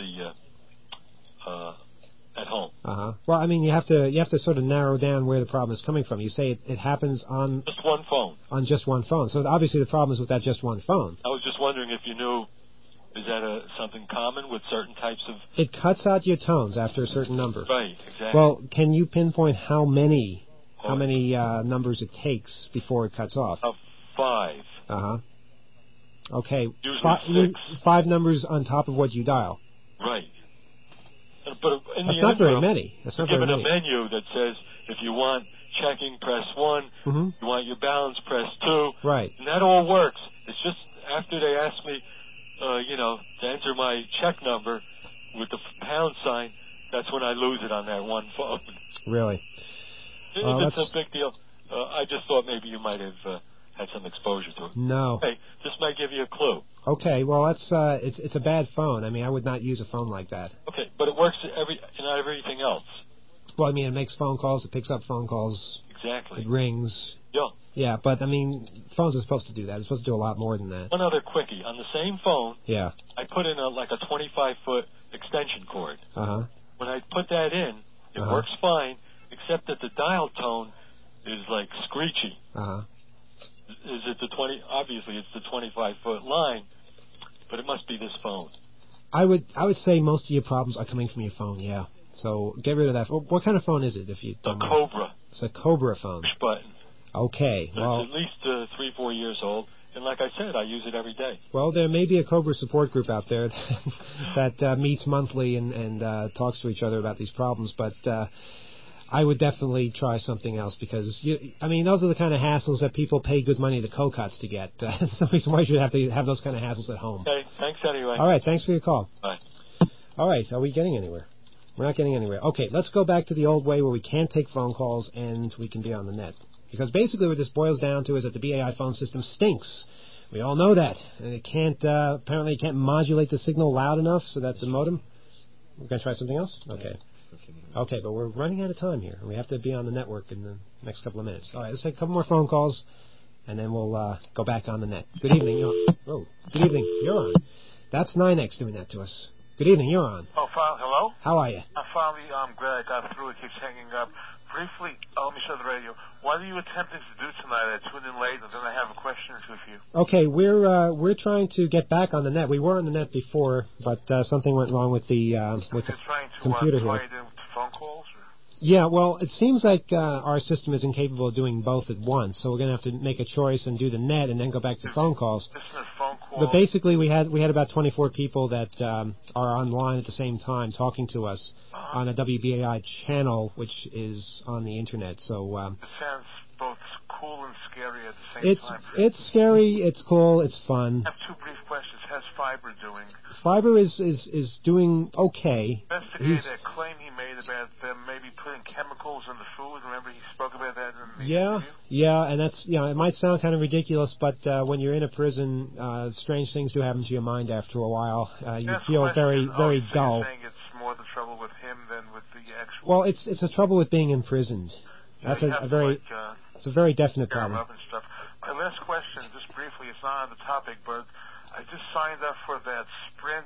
at home. Uh-huh. Well, I mean, you have to sort of narrow down where the problem is coming from. You say it happens on... Just one phone. On just one phone. So obviously the problem is with that just one phone. I was just wondering if you knew, is that something common with certain types of... It cuts out your tones after a certain number. Right, exactly. Well, can you pinpoint how many numbers it takes before it cuts off? 5. Uh-huh. Okay. Usually 6. 5 numbers on top of what you dial. Right. But in That's the not very interim, many. That's not you're very given many. a menu that says if you want checking, press 1. Mm-hmm. You want your balance, press 2. Right. And that all works. It's just after they ask me, to enter my check number with the pound sign, that's when I lose it on that one phone. Really? It's a big deal. I just thought maybe you might have had some exposure to it. No. Hey, this might give you a clue. Okay, well, it's a bad phone. I mean, I would not use a phone like that. Okay, but it works in everything else. Well, I mean, it makes phone calls. It picks up phone calls. Exactly. It rings. Yeah. Yeah, but, I mean, phones are supposed to do that. It's supposed to do a lot more than that. One other quickie. On the same phone, yeah, I put in a 25-foot extension cord. Uh-huh. When I put that in, it works fine, except that the dial tone is, screechy. Uh-huh. Is it obviously it's the 25-foot line, but it must be this phone. I would say most of your problems are coming from your phone, yeah. So get rid of that. What kind of phone is it, if you don't mind? Cobra. It's a Cobra phone. Push button. Okay, well... It's at least 3-4 years old, and like I said, I use it every day. Well, there may be a Cobra support group out there that meets monthly and talks to each other about these problems, but I would definitely try something else because, those are the kind of hassles that people pay good money to Cocots to get. So why should you have those kind of hassles at home? Okay, thanks anyway. All right, thanks for your call. Bye. All right, are we getting anywhere? We're not getting anywhere. Okay, let's go back to the old way where we can't take phone calls and we can be on the net. Because basically what this boils down to is that the BAI phone system stinks. We all know that. And it can't, apparently it can't modulate the signal loud enough so that the modem... We're going to try something else? Okay. Okay, but we're running out of time here. We have to be on the network in the next couple of minutes. All right, let's take a couple more phone calls, and then we'll go back on the net. Good evening. Good evening. You're on. That's NYNEX doing that to us. Good evening. You're on. Oh, hello? How are you? I'm glad I got through. It keeps hanging up. Briefly, let me show the radio. What are you attempting to do tonight? I tuned in late, and then I have a question or two for you. Okay, we're trying to get back on the net. We were on the net before, but something went wrong with the computer here. Trying to play phone calls? Or? Yeah, well, it seems like our system is incapable of doing both at once, so we're going to have to make a choice and do the net and then go back to phone calls. Phone calls. But basically, we had about 24 people that are online at the same time talking to us on a WBAI channel, which is on the internet. So it sounds both cool and scary at the same time. It's scary, it's cool, it's fun. I have two brief questions. How's Fiber doing? Fiber is doing okay. Investigate that claim he made about them maybe putting chemicals in the food. Remember he spoke about that in the interview? Yeah, and that's it might sound kind of ridiculous, but when you're in a prison, strange things do happen to your mind after a while. You feel very dull. You're saying it's more the trouble with him than with the actual... Well, it's a trouble with being imprisoned. That's a very definite problem. Up and stuff. My last question, just briefly, it's not on the topic, but I just signed up for that Sprint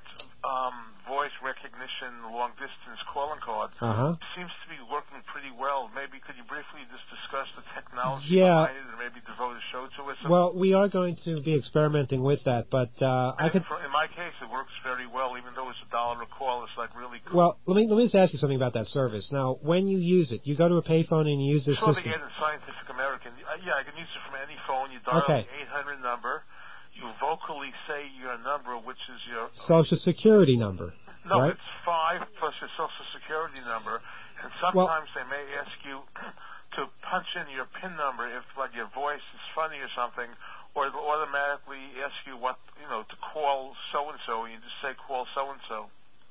voice recognition long-distance calling card seems to be working pretty well. Maybe could you briefly just discuss the technology behind it and maybe devote a show to it? Well, we are going to be experimenting with that, but in my case, it works very well. Even though it's $1 a call, it's like really cool. Well, let me just ask you something about that service. Now, when you use it, you go to a payphone and you use this system. The ad in Scientific American. Yeah, I can use it from any phone. You dial the 800 number. You vocally say your number, which is your Social Security number. No, right? It's 5 plus your Social Security number, and sometimes they may ask you to punch in your PIN number if, like, your voice is funny or something, or it'll automatically ask you to call so and so, and you just say call so and so.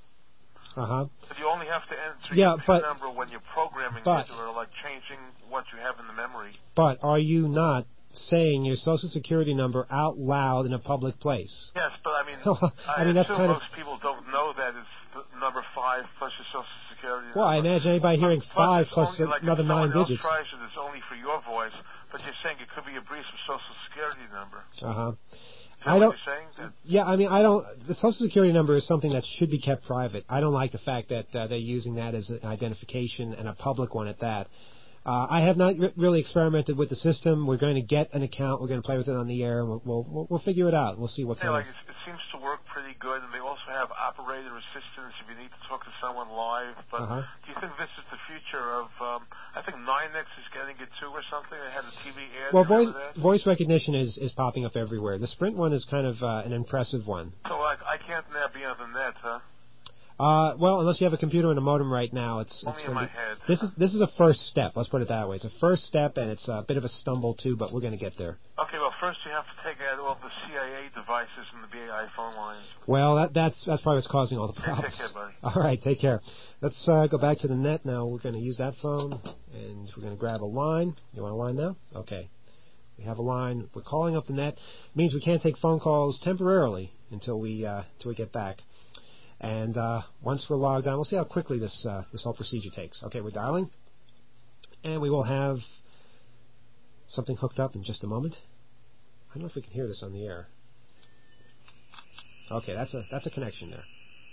But you only have to enter your PIN number when you're programming it or like changing what you have in the memory. But are you not saying your Social Security number out loud in a public place? Yes, but I mean, I mean that's kind most people don't know that it's number 5 plus your Social Security number. Well, I imagine anybody hearing 5 plus another 9 digits. Tries it, it's only for your voice, but you're saying it could be a brief Social Security number. I don't. What you're saying? Yeah, I mean, I don't. The Social Security number is something that should be kept private. I don't like the fact that they're using that as an identification, and a public one at that. I have not really experimented with the system. We're going to get an account. We're going to play with it on the air, and we'll figure it out. We'll see what kind of. It seems to work pretty good, and they also have operator assistance if you need to talk to someone live. But do you think this is the future of? I think NYNEX is getting it too, or something. They had a TV ad. Well, voice recognition is popping up everywhere. The Sprint one is kind of an impressive one. So I can't now be on the net, huh? Well, unless you have a computer and a modem right now, it's only in my head. This is a first step. Let's put it that way. It's a first step, and it's a bit of a stumble too, but we're going to get there. Okay. Well, first you have to take out all the CIA devices and the BAI phone lines. Well, that's probably what's causing all the problems. Take care, buddy. All right. Take care. Let's go back to the net now. We're going to use that phone, and we're going to grab a line. You want a line now? Okay. We have a line. We're calling up the net. It means we can't take phone calls temporarily until we get back. And once we're logged on, we'll see how quickly this whole procedure takes. Okay, we're dialing, and we will have something hooked up in just a moment. I don't know if we can hear this on the air. Okay, that's a connection there.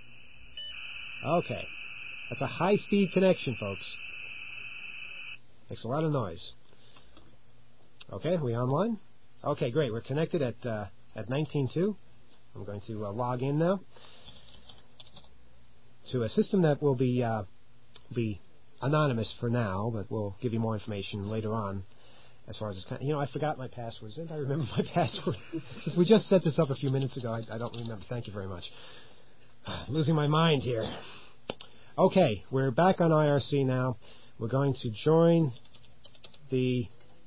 Okay, that's a high-speed connection, folks. Makes a lot of noise. Okay, are we online? Okay, great. We're connected at 19.2. I'm going to log in now to a system that will be anonymous for now, but we'll give you more information later on. As far as it's I forgot my passwords. Didn't I remember my password? Since we just set this up a few minutes ago, I don't remember. Thank you very much. Losing my mind here. Okay, we're back on IRC now. We're going to join the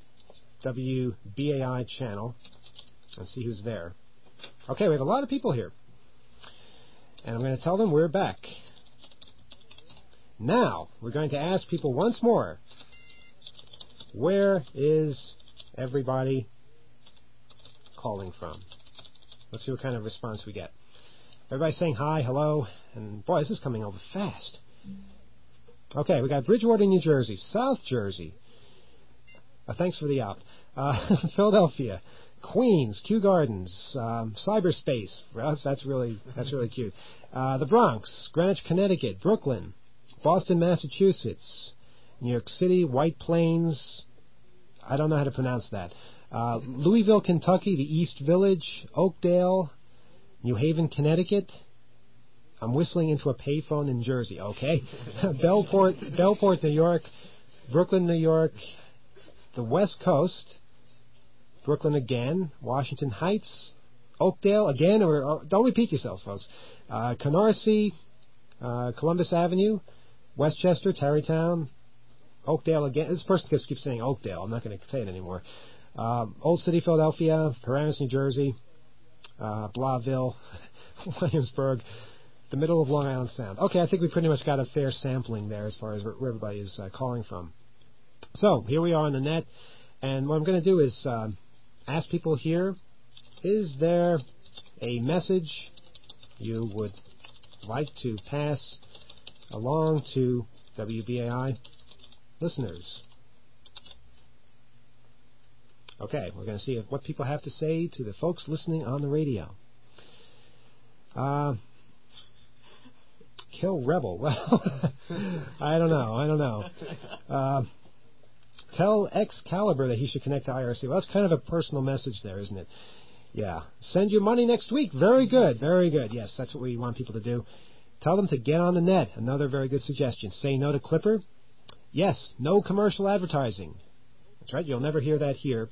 WBAI channel and see who's there. Okay, we have a lot of people here. And I'm going to tell them we're back. Now, we're going to ask people once more, where is everybody calling from? Let's see what kind of response we get. Everybody's saying hi, hello, and boy, this is coming over fast. Okay, we got Bridgewater, New Jersey, South Jersey. Thanks for the out. Philadelphia, Queens, Kew Gardens, cyberspace. Well, that's really cute. The Bronx, Greenwich, Connecticut, Brooklyn, Boston, Massachusetts, New York City, White Plains. I don't know how to pronounce that. Louisville, Kentucky, the East Village, Oakdale, New Haven, Connecticut. I'm whistling into a payphone in Jersey. Okay. Bellport, New York, Brooklyn, New York, the West Coast. Brooklyn again, Washington Heights, Oakdale again, or don't repeat yourselves, folks. Canarsie, Columbus Avenue, Westchester, Tarrytown, Oakdale again. This person keeps saying Oakdale. I'm not going to say it anymore. Old City, Philadelphia, Paramus, New Jersey, Blauville, Williamsburg, the middle of Long Island Sound. Okay, I think we pretty much got a fair sampling there as far as where everybody is calling from. So here we are on the net, and what I'm going to do is ask people here, is there a message you would like to pass along to WBAI listeners? Okay, we're going to see what people have to say to the folks listening on the radio. Kill Rebel. Well, I don't know. Tell Excalibur that he should connect to IRC. Well, that's kind of a personal message there, isn't it? Yeah. Send your money next week. Very good. Yes, that's what we want people to do. Tell them to get on the net. Another very good suggestion. Say no to Clipper. Yes, no commercial advertising. That's right. You'll never hear that here.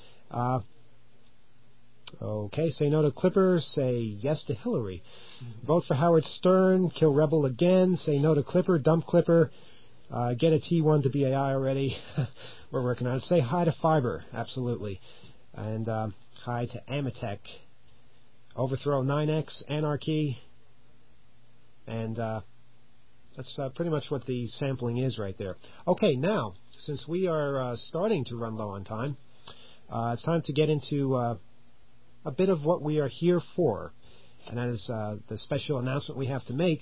Okay, say no to Clipper. Say yes to Hillary. Vote for Howard Stern. Kill Rebel again. Say no to Clipper. Dump Clipper. Get a T1 to BAI already. We're working on it. Say hi to Fiber. Absolutely. And hi to Amatech. Overthrow 9X. Anarchy. And that's pretty much what the sampling is right there. Okay, now, since we are starting to run low on time, it's time to get into a bit of what we are here for, and that is the special announcement we have to make.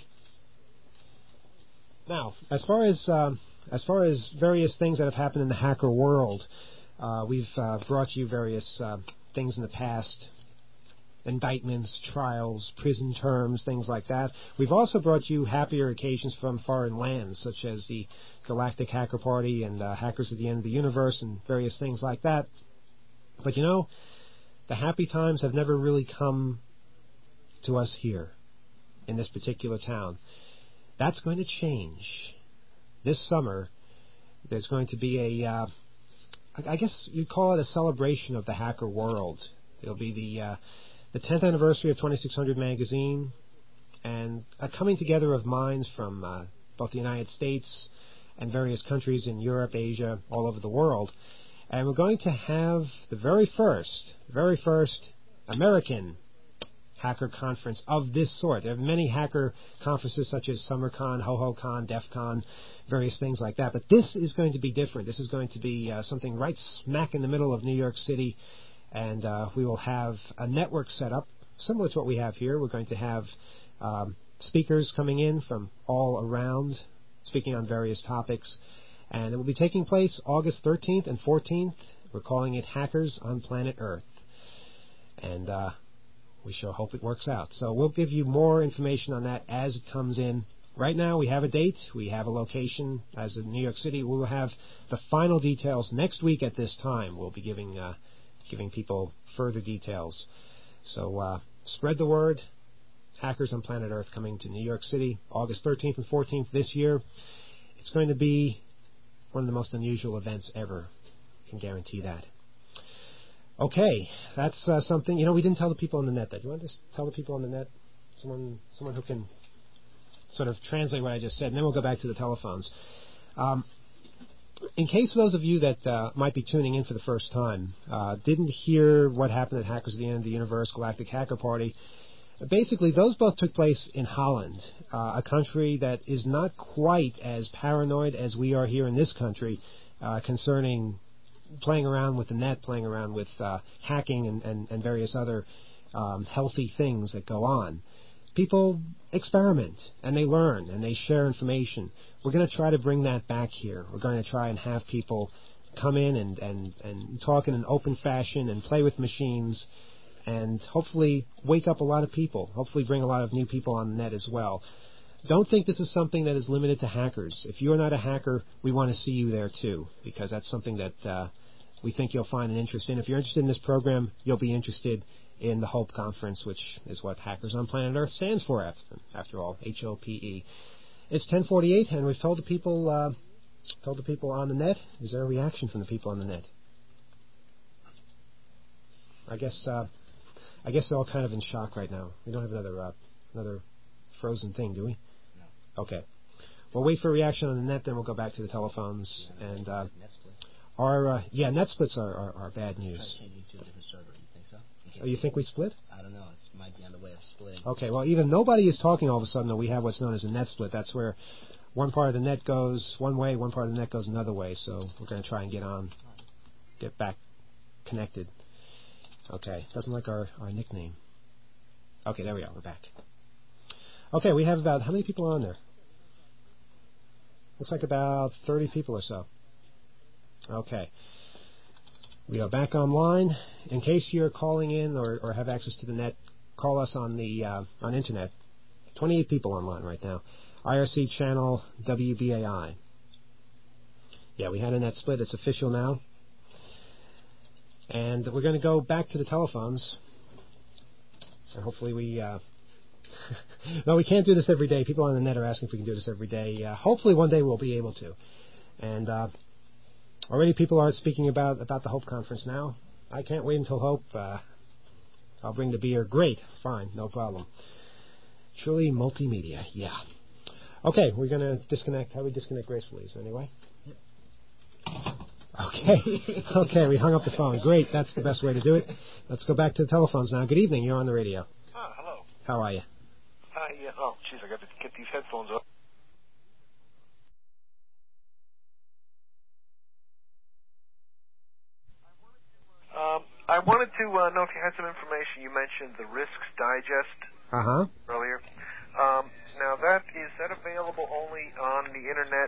Now, as far as various things that have happened in the hacker world, we've brought you various things in the past. Indictments, trials, prison terms, things like that. We've also brought you happier occasions from foreign lands, such as the Galactic Hacker Party and Hackers at the End of the Universe and various things like that. But you know, the happy times have never really come to us here in this particular town. That's going to change. This summer, there's going to be I guess you'd call it a celebration of the hacker world. It'll be the 10th anniversary of 2600 Magazine, and a coming together of minds from both the United States and various countries in Europe, Asia, all over the world. And we're going to have the very first American hacker conference of this sort. There are many hacker conferences such as SummerCon, HoHoCon, DEF-CON, various things like that. But this is going to be different. This is going to be something right smack in the middle of New York City. And we will have a network set up similar to what we have here. We're going to have speakers coming in from all around, speaking on various topics. And it will be taking place August 13th and 14th. We're calling it Hackers on Planet Earth. And we sure hope it works out. So we'll give you more information on that as it comes in. Right now we have a date. We have a location as in New York City. We will have the final details next week at this time. We'll be giving people further details. So spread the word. Hackers on Planet Earth coming to New York City August 13th and 14th this year. It's going to be one of the most unusual events ever. I can guarantee that. Okay, that's something. You know, we didn't tell the people on the net that. Do you want to just tell the people on the net? Someone who can sort of translate what I just said, and then we'll go back to the telephones. In case those of you that might be tuning in for the first time didn't hear what happened at Hackers at the End of the Universe, Galactic Hacker Party, basically those both took place in Holland, a country that is not quite as paranoid as we are here in this country concerning playing around with the net, playing around with hacking and various other healthy things that go on. People experiment, and they learn, and they share information. We're going to try to bring that back here. We're going to try and have people come in and talk in an open fashion and play with machines and hopefully wake up a lot of people, hopefully bring a lot of new people on the net as well. Don't think this is something that is limited to hackers. If you're not a hacker, we want to see you there too, because that's something that we think you'll find an interest in. If you're interested in this program, you'll be interested in the HOPE Conference, which is what Hackers on Planet Earth stands for, after all, HOPE. It's 10:48, and we've told the people on the net. Is there a reaction from the people on the net? I guess they're all kind of in shock right now. We don't have another frozen thing, do we? No. Okay. We'll wait for a reaction on the net, then we'll go back to the telephones. And net splits are bad news. Oh, you think we split? I don't know. It might be on the way of splitting. Okay, well, even nobody is talking all of a sudden that we have what's known as a net split. That's where one part of the net goes one way, one part of the net goes another way. So we're going to try and get back connected. Okay, doesn't like our nickname. Okay, there we are. We're back. Okay, we have about, how many people are on there? Looks like about 30 people or so. Okay. We are back online. In case you're calling in or have access to the net, call us on the on internet. 28 people online right now. IRC channel WBAI. Yeah, we had a net split. It's official now. And we're going to go back to the telephones. And hopefully we... no, we can't do this every day. People on the net are asking if we can do this every day. Hopefully one day we'll be able to. And already people are speaking about the Hope Conference now. I can't wait until Hope. I'll bring the beer. Great. Fine. No problem. Truly multimedia. Yeah. Okay, we're going to disconnect. How do we disconnect gracefully? Is there any way? Okay, we hung up the phone. Great, that's the best way to do it. Let's go back to the telephones now. Good evening, you're on the radio. Hello. How are you? Hi, oh, jeez, I got to get these headphones up. I wanted to know if you had some information. You mentioned the Risks Digest earlier. Now, is that available only on the Internet?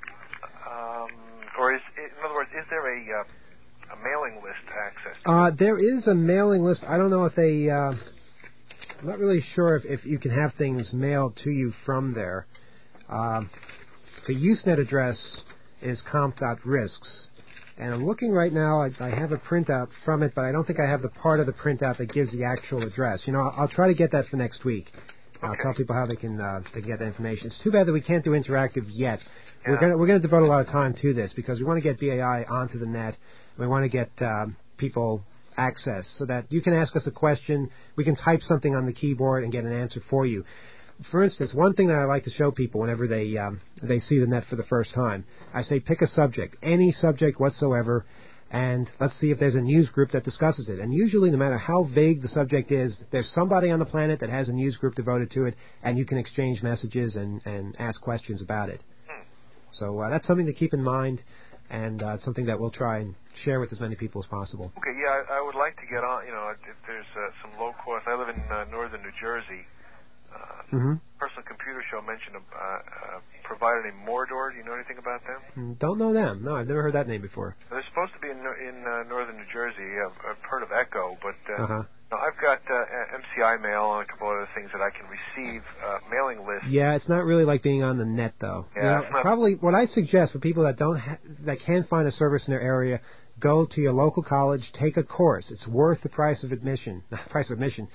Or in other words, is there a mailing list access? There is a mailing list. I don't know if they... I'm not really sure if you can have things mailed to you from there. The Usenet address is comp.risks. And I'm looking right now. I have a printout from it, but I don't think I have the part of the printout that gives the actual address. You know, I'll try to get that for next week. I'll tell people how they can get that information. It's too bad that we can't do interactive yet. Yeah. We're gonna devote a lot of time to this because we want to get BAI onto the net. We want to get people access so that you can ask us a question. We can type something on the keyboard and get an answer for you. For instance, one thing that I like to show people whenever they see the net for the first time, I say pick a subject, any subject whatsoever, and let's see if there's a news group that discusses it. And usually, no matter how vague the subject is, there's somebody on the planet that has a news group devoted to it, and you can exchange messages and ask questions about it. So that's something to keep in mind, and something that we'll try and share with as many people as possible. Okay, yeah, I would like to get on, if there's some low cost. I live in northern New Jersey. Personal Computer Show mentioned provided a Mordor. Do you know anything about them? Don't know them. No, I've never heard that name before. They're supposed to be in northern New Jersey. I've heard of Echo, but I've got MCI mail and a couple other things that I can receive mailing lists. Yeah, it's not really like being on the net, though. Yeah, probably what I suggest for people that that can't find a service in their area, go to your local college, take a course. It's worth the price of admission. Makes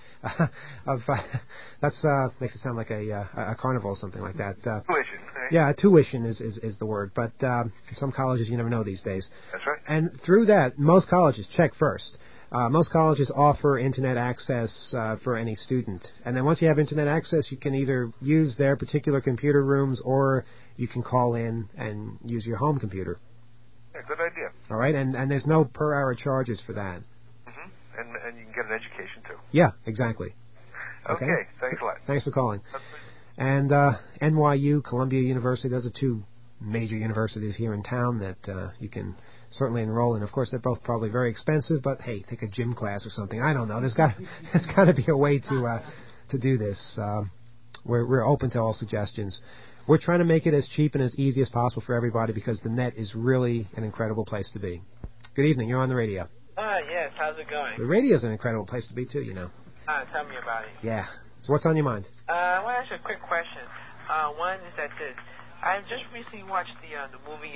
it sound like a carnival or something like that. Tuition. Right? Yeah, tuition is the word. But for some colleges, you never know these days. That's right. And through that, most colleges check first. Most colleges offer Internet access for any student. And then once you have Internet access, you can either use their particular computer rooms or you can call in and use your home computer. Yeah, good idea. All right, and there's no per-hour charges for that. And you can get an education, too. Yeah, exactly. Okay, thanks a lot. Thanks for calling. And NYU, Columbia University, those are two major universities here in town that you can certainly enroll in. Of course, they're both probably very expensive, but hey, take a gym class or something. I don't know. There's got to be a way to do this. We're open to all suggestions. We're trying to make it as cheap and as easy as possible for everybody because the net is really an incredible place to be. Good evening. You're on the radio. Yes. How's it going? The radio is an incredible place to be, too, you know. Tell me about it. Yeah. So what's on your mind? I want to ask you a quick question. One is that I just recently watched the movie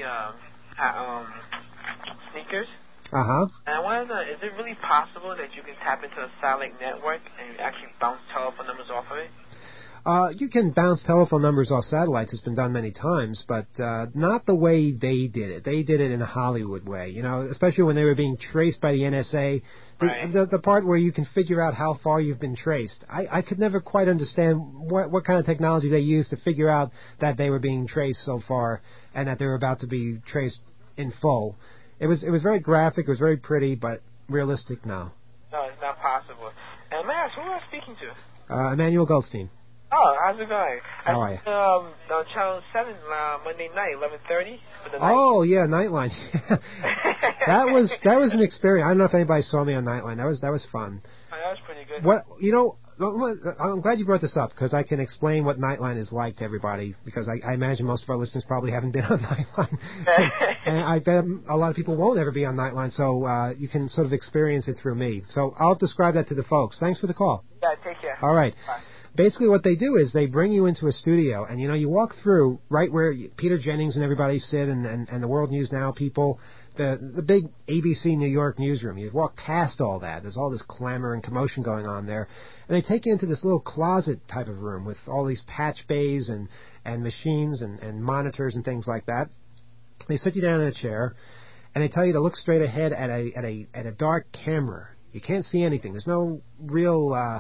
Sneakers. And I want to know, is it really possible that you can tap into a satellite network and actually bounce telephone numbers off of it? You can bounce telephone numbers off satellites. It's been done many times, but not the way they did it. They did it in a Hollywood way, you know, especially when they were being traced by the NSA. The part where you can figure out how far you've been traced. I could never quite understand what kind of technology they used to figure out that they were being traced so far and that they were about to be traced in full. It was very graphic. It was very pretty, but realistic now. No, it's not possible. And may I ask, who am I speaking to? Emmanuel Goldstein. Oh, how's it going? How are you? On Channel 7 Monday night, 11:30 for the night. Oh yeah, Nightline. that was an experience. I don't know if anybody saw me on Nightline. That was fun. Oh, that was pretty good. I'm glad you brought this up because I can explain what Nightline is like to everybody because I imagine most of our listeners probably haven't been on Nightline. And I bet a lot of people won't ever be on Nightline, so you can sort of experience it through me. So I'll describe that to the folks. Thanks for the call. Yeah, take care. All right. Bye. basically what they do is they bring you into a studio, and, you walk through right where Peter Jennings and everybody sit, and the World News Now people, the big ABC New York newsroom. You walk past all that. There's all this clamor and commotion going on there. And they take you into this little closet type of room with all these patch bays and machines and monitors and things like that. They sit you down in a chair, and they tell you to look straight ahead at a dark camera. You can't see anything. There's no real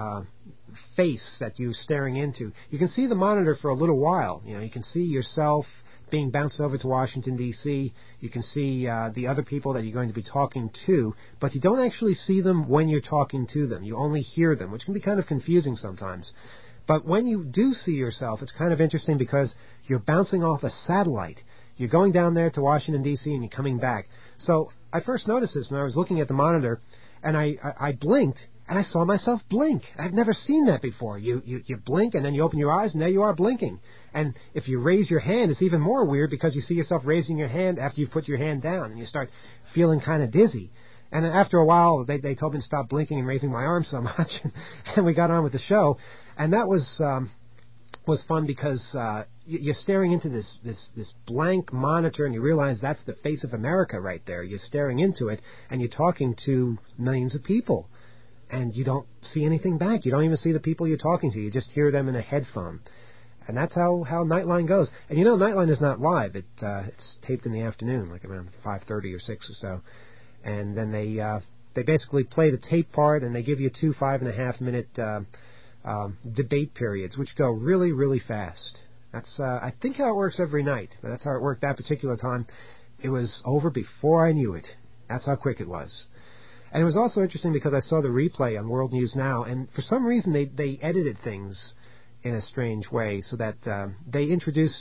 face that you're staring into. You can see the monitor for a little while. You can see yourself being bounced over to Washington, D.C. You can see the other people that you're going to be talking to, but you don't actually see them when you're talking to them. You only hear them, which can be kind of confusing sometimes. But when you do see yourself, it's kind of interesting because you're bouncing off a satellite. You're going down there to Washington, D.C., and you're coming back. So I first noticed this when I was looking at the monitor, and I blinked, and I saw myself blink. I've never seen that before. You blink, and then you open your eyes, and there you are blinking. And if you raise your hand, it's even more weird because you see yourself raising your hand after you've put your hand down, and you start feeling kind of dizzy. And after a while, they told me to stop blinking and raising my arm so much, and we got on with the show. And that was fun because you're staring into this blank monitor, and you realize that's the face of America right there. You're staring into it, and you're talking to millions of people. And you don't see anything back. You don't even see the people you're talking to. You just hear them in a headphone. And that's how Nightline goes. And Nightline is not live. It's taped in the afternoon, like around 5:30 or 6 or so. And then they basically play the tape part, and they give you 2 5.5-minute debate periods, which go really, really fast. That's I think how it works every night. But that's how it worked that particular time. It was over before I knew it. That's how quick it was. And it was also interesting because I saw the replay on World News Now, and for some reason they edited things in a strange way so that they introduced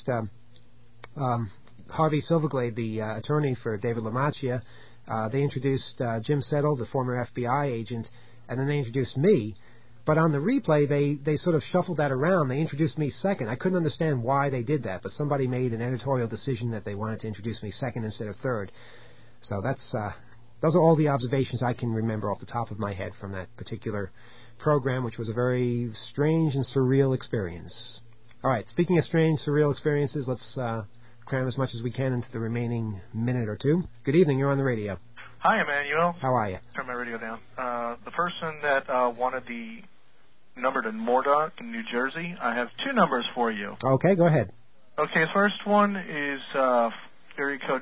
Harvey Silverglade, the attorney for David LaMacchia. They introduced Jim Settle, the former FBI agent, and then they introduced me. But on the replay, they sort of shuffled that around. They introduced me second. I couldn't understand why they did that, but somebody made an editorial decision that they wanted to introduce me second instead of third. So those are all the observations I can remember off the top of my head from that particular program, which was a very strange and surreal experience. All right, speaking of strange, surreal experiences, let's cram as much as we can into the remaining minute or two. Good evening, you're on the radio. Hi, Emmanuel. How are you? Turn my radio down. The person that wanted the number to Moordock in New Jersey, I have 2 numbers for you. Okay, go ahead. Okay, the first one is area code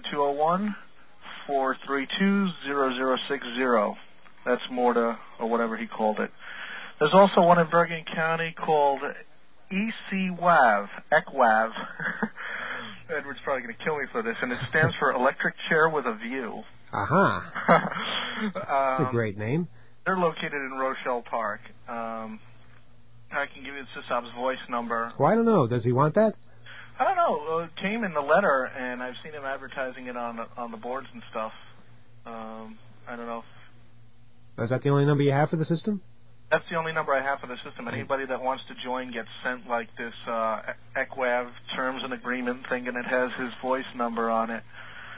201-432-0060. That's Morda, or whatever he called it. There's also one in Bergen County called ECWAV, ECWAV. Edward's probably going to kill me for this, and it stands for Electric Chair with a View. Aha. That's a great name. They're located in Rochelle Park. I can give you Sisab's voice number. Well, I don't know. Does he want that? I don't know. It came in the letter, and I've seen him advertising it on the boards and stuff. I don't know. Is that the only number you have for the system? That's the only number I have for the system. Anybody that wants to join gets sent like this ECWAV terms and agreement thing, and it has his voice number on it.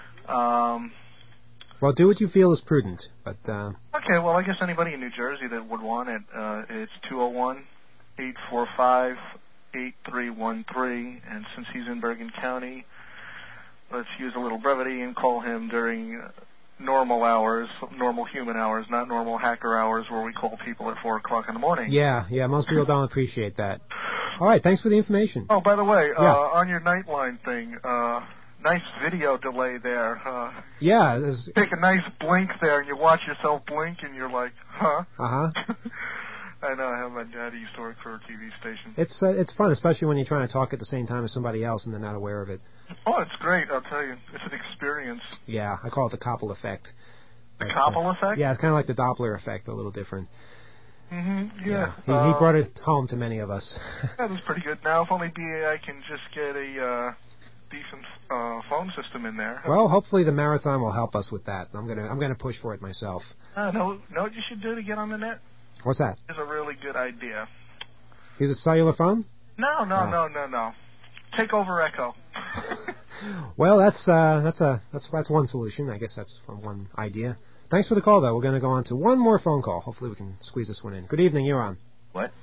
Well, do what you feel is prudent. But okay, well, I guess anybody in New Jersey that would want it, it's 201-845-8313, and since he's in Bergen County, let's use a little brevity and call him during normal hours, normal human hours, not normal hacker hours where we call people at 4 o'clock in the morning. Yeah, most people don't appreciate that. All right, thanks for the information. Oh, by the way, on your Nightline thing, nice video delay there. Yeah. Take a nice blink there, and you watch yourself blink, and you're like, huh? Uh-huh. I know. I have my dad used to work for a TV station. It's fun, especially when you're trying to talk at the same time as somebody else and they're not aware of it. Oh, it's great. I'll tell you. It's an experience. Yeah, I call it the Koppel effect. The Koppel effect? Yeah, it's kind of like the Doppler effect, a little different. Mm-hmm, yeah. He brought it home to many of us. That was pretty good. Now, if only BAI can just get a decent phone system in there. Well, hopefully the marathon will help us with that. I'm gonna push for it myself. Know what you should do to get on the net? What's that? It's a really good idea. Use a cellular phone? No. Take over Echo. Well, that's one solution. I guess that's one idea. Thanks for the call, though. We're going to go on to one more phone call. Hopefully we can squeeze this one in. Good evening. You're on. What?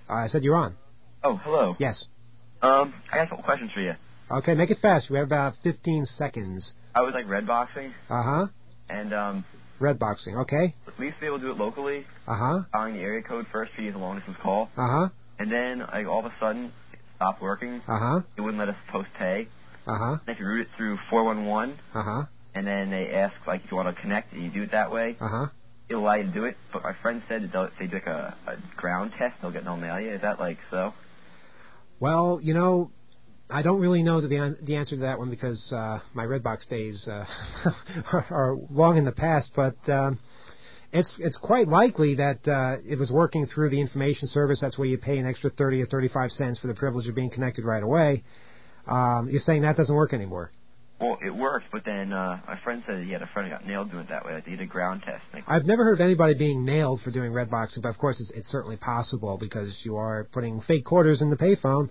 I said you're on. Oh, hello. Yes. I got a couple questions for you. Okay, make it fast. We have about 15 seconds. I was like redboxing. Uh-huh. And, redboxing, okay. we used to be able to do it locally. Uh-huh. Dialing the area code first to use a long-distance call. Uh-huh. And then, like, all of a sudden, it stopped working. Uh-huh. It wouldn't let us post pay. Uh-huh. And if you route it through 411, uh-huh, and then they ask, like, if you want to connect, and you do it that way, uh-huh, it'll allow you to do it. But my friend said that if they do, like, a ground test, they'll mail you. Is that, like, so? Well, you know, I don't really know the answer to that one because my Redbox days are long in the past, but it's quite likely that it was working through the information service. That's where you pay an extra 30 or 35 cents for the privilege of being connected right away. You're saying that doesn't work anymore? Well, it works, but then my friend said he had a friend who got nailed doing it that way. Like they did a ground test. I've never heard of anybody being nailed for doing redboxing, but of course it's certainly possible because you are putting fake quarters in the payphone.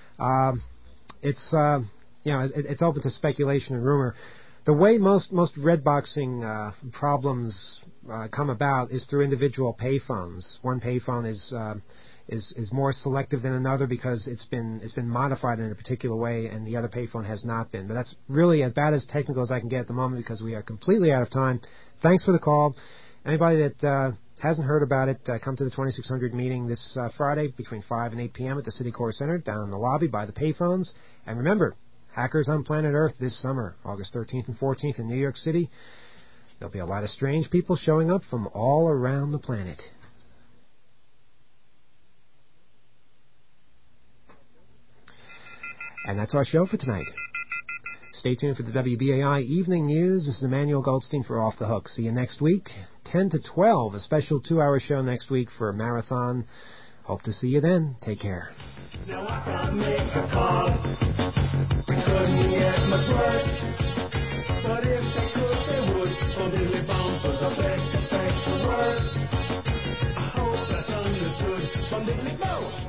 It's open to speculation and rumor. The way most redboxing problems come about is through individual payphones. One payphone is more selective than another because it's been modified in a particular way, and the other payphone has not been. But that's really about as technical as I can get at the moment because we are completely out of time. Thanks for the call. Anybody that hasn't heard about it, come to the 2600 meeting this Friday between 5 and 8 p.m. at the City Core Center down in the lobby by the payphones. And remember, Hackers on Planet Earth this summer, August 13th and 14th in New York City. There'll be a lot of strange people showing up from all around the planet. And that's our show for tonight. Stay tuned for the WBAI Evening News. This is Emmanuel Goldstein for Off the Hook. See you next week, 10 to 12, a special 2-hour show next week for a marathon. Hope to see you then. Take care. Now I can't make a call. We couldn't get much worse. But if they could, they would. Only we bound for the best effects of worse. I hope that's understood. Someday we go.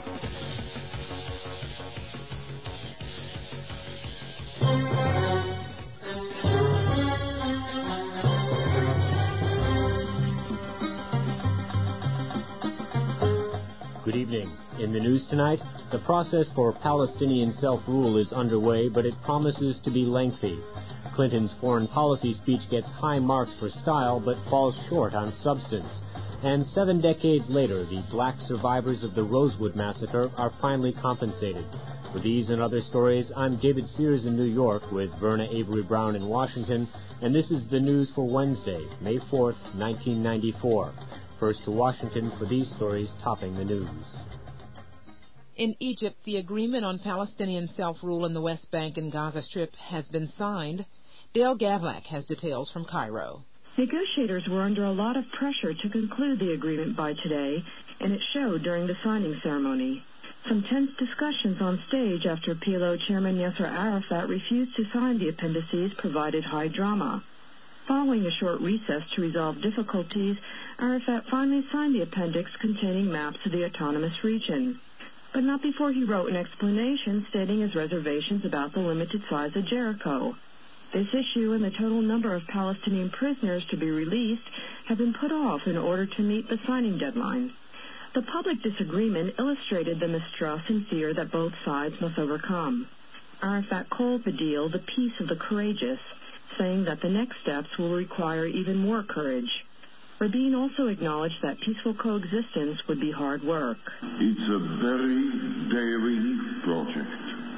Good evening. In the news tonight, the process for Palestinian self-rule is underway, but it promises to be lengthy. Clinton's foreign policy speech gets high marks for style, but falls short on substance. And 7 decades later, the black survivors of the Rosewood Massacre are finally compensated. For these and other stories, I'm David Sears in New York with Verna Avery Brown in Washington, and this is the news for Wednesday, May 4th, 1994. First to Washington for these stories topping the news. In Egypt, the agreement on Palestinian self-rule in the West Bank and Gaza Strip has been signed. Dale Gavlak has details from Cairo. Negotiators were under a lot of pressure to conclude the agreement by today, and it showed during the signing ceremony. Some tense discussions on stage after PLO Chairman Yasser Arafat refused to sign the appendices provided high drama. Following a short recess to resolve difficulties, Arafat finally signed the appendix containing maps of the autonomous region, but not before he wrote an explanation stating his reservations about the limited size of Jericho. This issue and the total number of Palestinian prisoners to be released have been put off in order to meet the signing deadline. The public disagreement illustrated the mistrust and fear that both sides must overcome. Arafat called the deal the peace of the courageous, saying that the next steps will require even more courage. Rabin also acknowledged that peaceful coexistence would be hard work. It's a very daring project,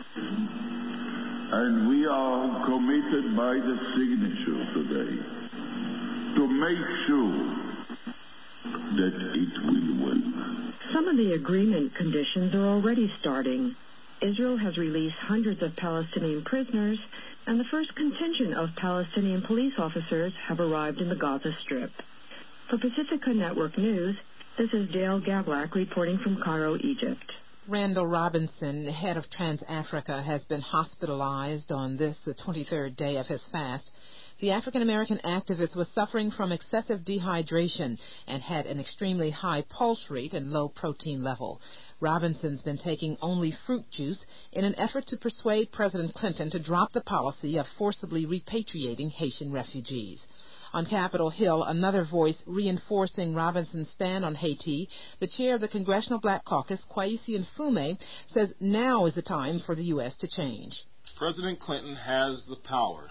and we are committed by the signature today to make sure that it will work. Some of the agreement conditions are already starting. Israel has released hundreds of Palestinian prisoners, and the first contingent of Palestinian police officers have arrived in the Gaza Strip. For Pacifica Network News, this is Dale Gavlak reporting from Cairo, Egypt. Randall Robinson, head of Trans-Africa, has been hospitalized on this, the 23rd day of his fast. The African-American activist was suffering from excessive dehydration and had an extremely high pulse rate and low protein level. Robinson's been taking only fruit juice in an effort to persuade President Clinton to drop the policy of forcibly repatriating Haitian refugees. On Capitol Hill, another voice reinforcing Robinson's stand on Haiti, the chair of the Congressional Black Caucus, Kweisi Mfume, says now is the time for the U.S. to change. President Clinton has the power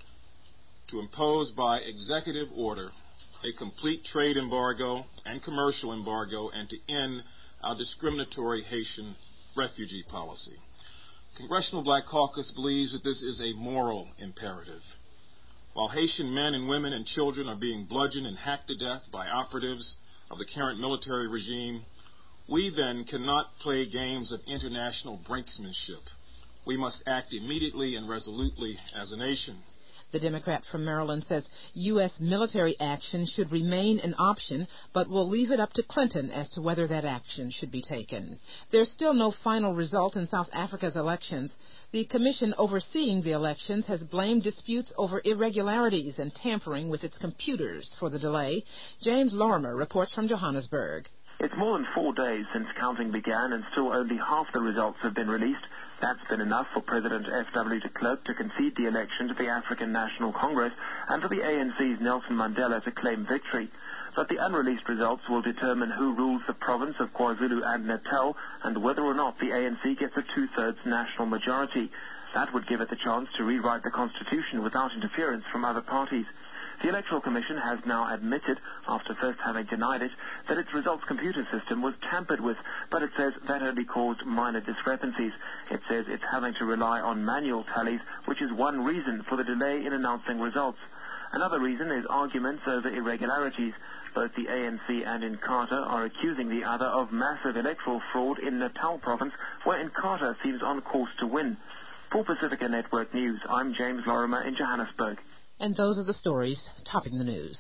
to impose by executive order a complete trade embargo and commercial embargo and to end our discriminatory Haitian refugee policy. Congressional Black Caucus believes that this is a moral imperative. While Haitian men and women and children are being bludgeoned and hacked to death by operatives of the current military regime, we then cannot play games of international brinksmanship. We must act immediately and resolutely as a nation. The Democrat from Maryland says U.S. military action should remain an option, but will leave it up to Clinton as to whether that action should be taken. There's still no final result in South Africa's elections. The commission overseeing the elections has blamed disputes over irregularities and tampering with its computers for the delay. James Lorimer reports from Johannesburg. It's more than 4 days since counting began, and still only half the results have been released. That's been enough for President F.W. de Klerk to concede the election to the African National Congress and for the ANC's Nelson Mandela to claim victory. But the unreleased results will determine who rules the province of KwaZulu and Natal and whether or not the ANC gets a two-thirds national majority. That would give it the chance to rewrite the constitution without interference from other parties. The Electoral Commission has now admitted, after first having denied it, that its results computer system was tampered with, but it says that only caused minor discrepancies. It says it's having to rely on manual tallies, which is one reason for the delay in announcing results. Another reason is arguments over irregularities. Both the ANC and Inkatha are accusing the other of massive electoral fraud in Natal province, where Inkatha seems on course to win. For Pacifica Network News, I'm James Lorimer in Johannesburg. And those are the stories topping the news.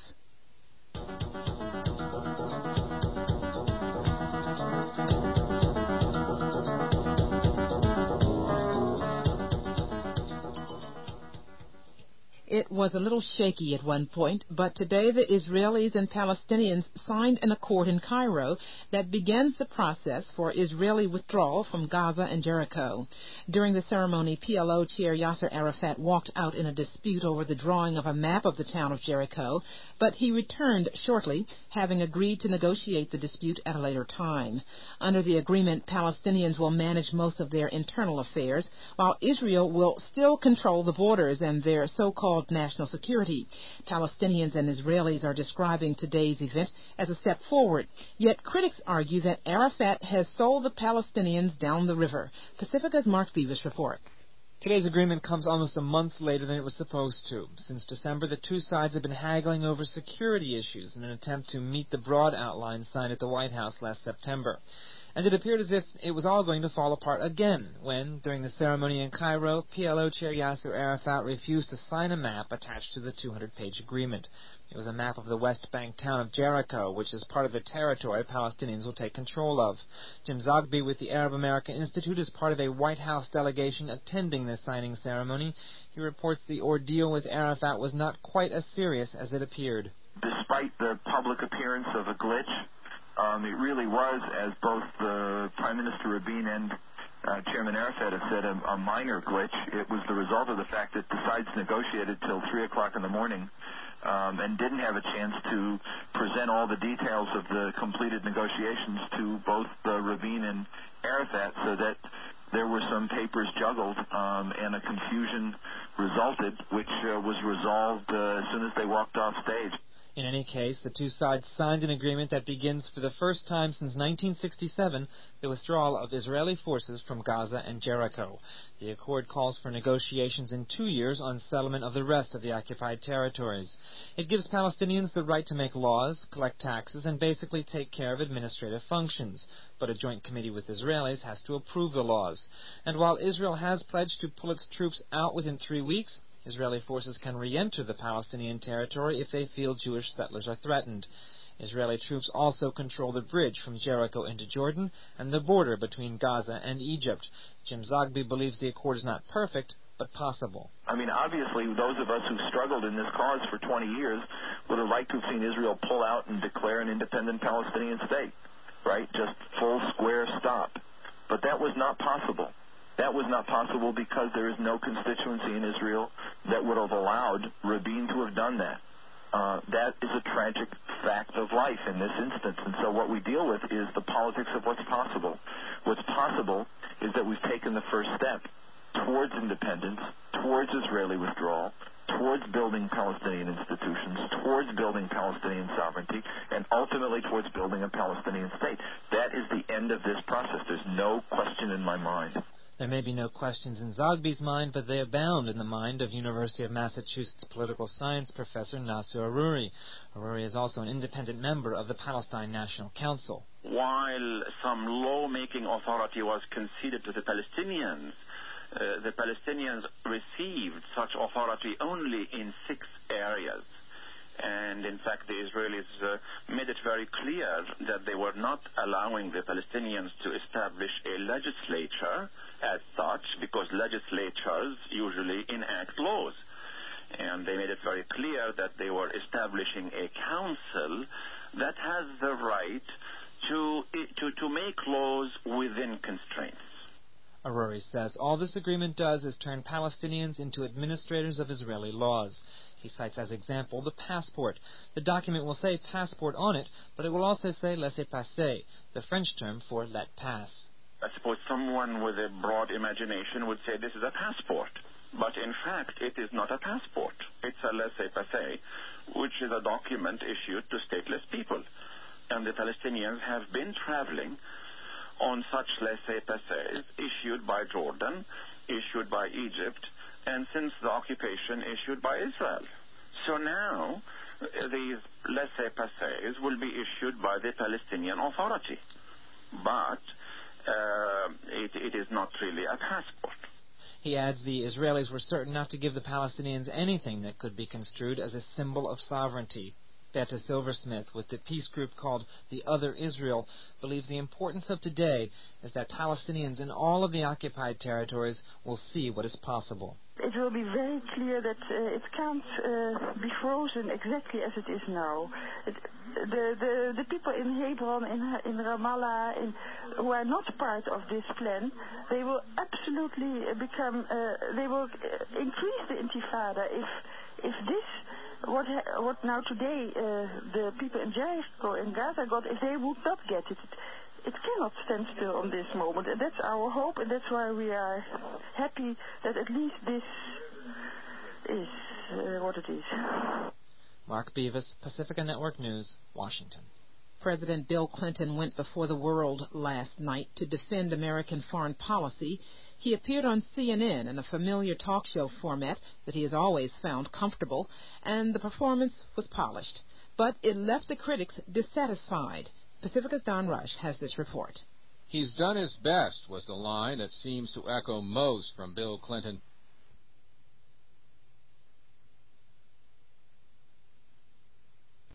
It was a little shaky at one point, but today the Israelis and Palestinians signed an accord in Cairo that begins the process for Israeli withdrawal from Gaza and Jericho. During the ceremony, PLO chair Yasser Arafat walked out in a dispute over the drawing of a map of the town of Jericho, but he returned shortly, having agreed to negotiate the dispute at a later time. Under the agreement, Palestinians will manage most of their internal affairs, while Israel will still control the borders and their so-called national security. Palestinians and Israelis are describing today's event as a step forward. Yet critics argue that Arafat has sold the Palestinians down the river. Pacifica's Mark Beavis report. Today's agreement comes almost a month later than it was supposed to. Since December, the two sides have been haggling over security issues in an attempt to meet the broad outline signed at the White House last September. And it appeared as if it was all going to fall apart again when, during the ceremony in Cairo, PLO chair Yasser Arafat refused to sign a map attached to the 200-page agreement. It was a map of the West Bank town of Jericho, which is part of the territory Palestinians will take control of. Jim Zogby with the Arab American Institute is part of a White House delegation attending the signing ceremony. He reports the ordeal with Arafat was not quite as serious as it appeared. Despite the public appearance of a glitch, it really was, as both Prime Minister Rabin and Chairman Arafat have said, a minor glitch. It was the result of the fact that the sides negotiated till 3 o'clock in the morning and didn't have a chance to present all the details of the completed negotiations to both Rabin and Arafat, so that there were some papers juggled and a confusion resulted, which was resolved as soon as they walked off stage. In any case, the two sides signed an agreement that begins for the first time since 1967 the withdrawal of Israeli forces from Gaza and Jericho. The accord calls for negotiations in 2 years on settlement of the rest of the occupied territories. It gives Palestinians the right to make laws, collect taxes, and basically take care of administrative functions. But a joint committee with Israelis has to approve the laws. And while Israel has pledged to pull its troops out within 3 weeks, Israeli forces can re-enter the Palestinian territory if they feel Jewish settlers are threatened. Israeli troops also control the bridge from Jericho into Jordan and the border between Gaza and Egypt. Jim Zogby believes the accord is not perfect, but possible. I mean, obviously, those of us who struggled in this cause for 20 years would have liked to have seen Israel pull out and declare an independent Palestinian state, right? Just full square stop. But that was not possible. That was not possible because there is no constituency in Israel that would have allowed Rabin to have done that. That is a tragic fact of life in this instance. And so what we deal with is the politics of what's possible. What's possible is that we've taken the first step towards independence, towards Israeli withdrawal, towards building Palestinian institutions, towards building Palestinian sovereignty, and ultimately towards building a Palestinian state. That is the end of this process. There's no question in my mind. There may be no questions in Zogby's mind, but they abound in the mind of University of Massachusetts political science professor Nasser Aruri. Aruri is also an independent member of the Palestine National Council. While some lawmaking authority was conceded to the Palestinians received such authority only in 6 areas. And in fact, the Israelis made it very clear that they were not allowing the Palestinians to establish a legislature as such, because legislatures usually enact laws. And they made it very clear that they were establishing a council that has the right to make laws within constraints. Aruri says all this agreement does is turn Palestinians into administrators of Israeli laws. He cites as example the passport. The document will say passport on it, but it will also say laissez-passer, the French term for let pass. I suppose someone with a broad imagination would say this is a passport. But in fact, it is not a passport. It's a laissez-passer, which is a document issued to stateless people. And the Palestinians have been traveling on such laissez-passers issued by Jordan, issued by Egypt, and since the occupation issued by Israel. So now these laissez-passers will be issued by the Palestinian Authority. But it is not really a passport. He adds the Israelis were certain not to give the Palestinians anything that could be construed as a symbol of sovereignty. Betta Silversmith, with the peace group called The Other Israel, believes the importance of today is that Palestinians in all of the occupied territories will see what is possible. It will be very clear that it can't be frozen exactly as it is now. The people in Hebron, in Ramallah, who are not part of this plan, they will absolutely they will increase the intifada if this. What now today the people in Jericho and Gaza got, if they would not get it, it cannot stand still on this moment. And that's our hope, and that's why we are happy that at least this is what it is. Mark Beavis, Pacifica Network News, Washington. President Bill Clinton went before the world last night to defend American foreign policy. He appeared on CNN in a familiar talk show format that he has always found comfortable, and the performance was polished. But it left the critics dissatisfied. Pacifica's Don Rush has this report. He's done his best was the line that seems to echo most from Bill Clinton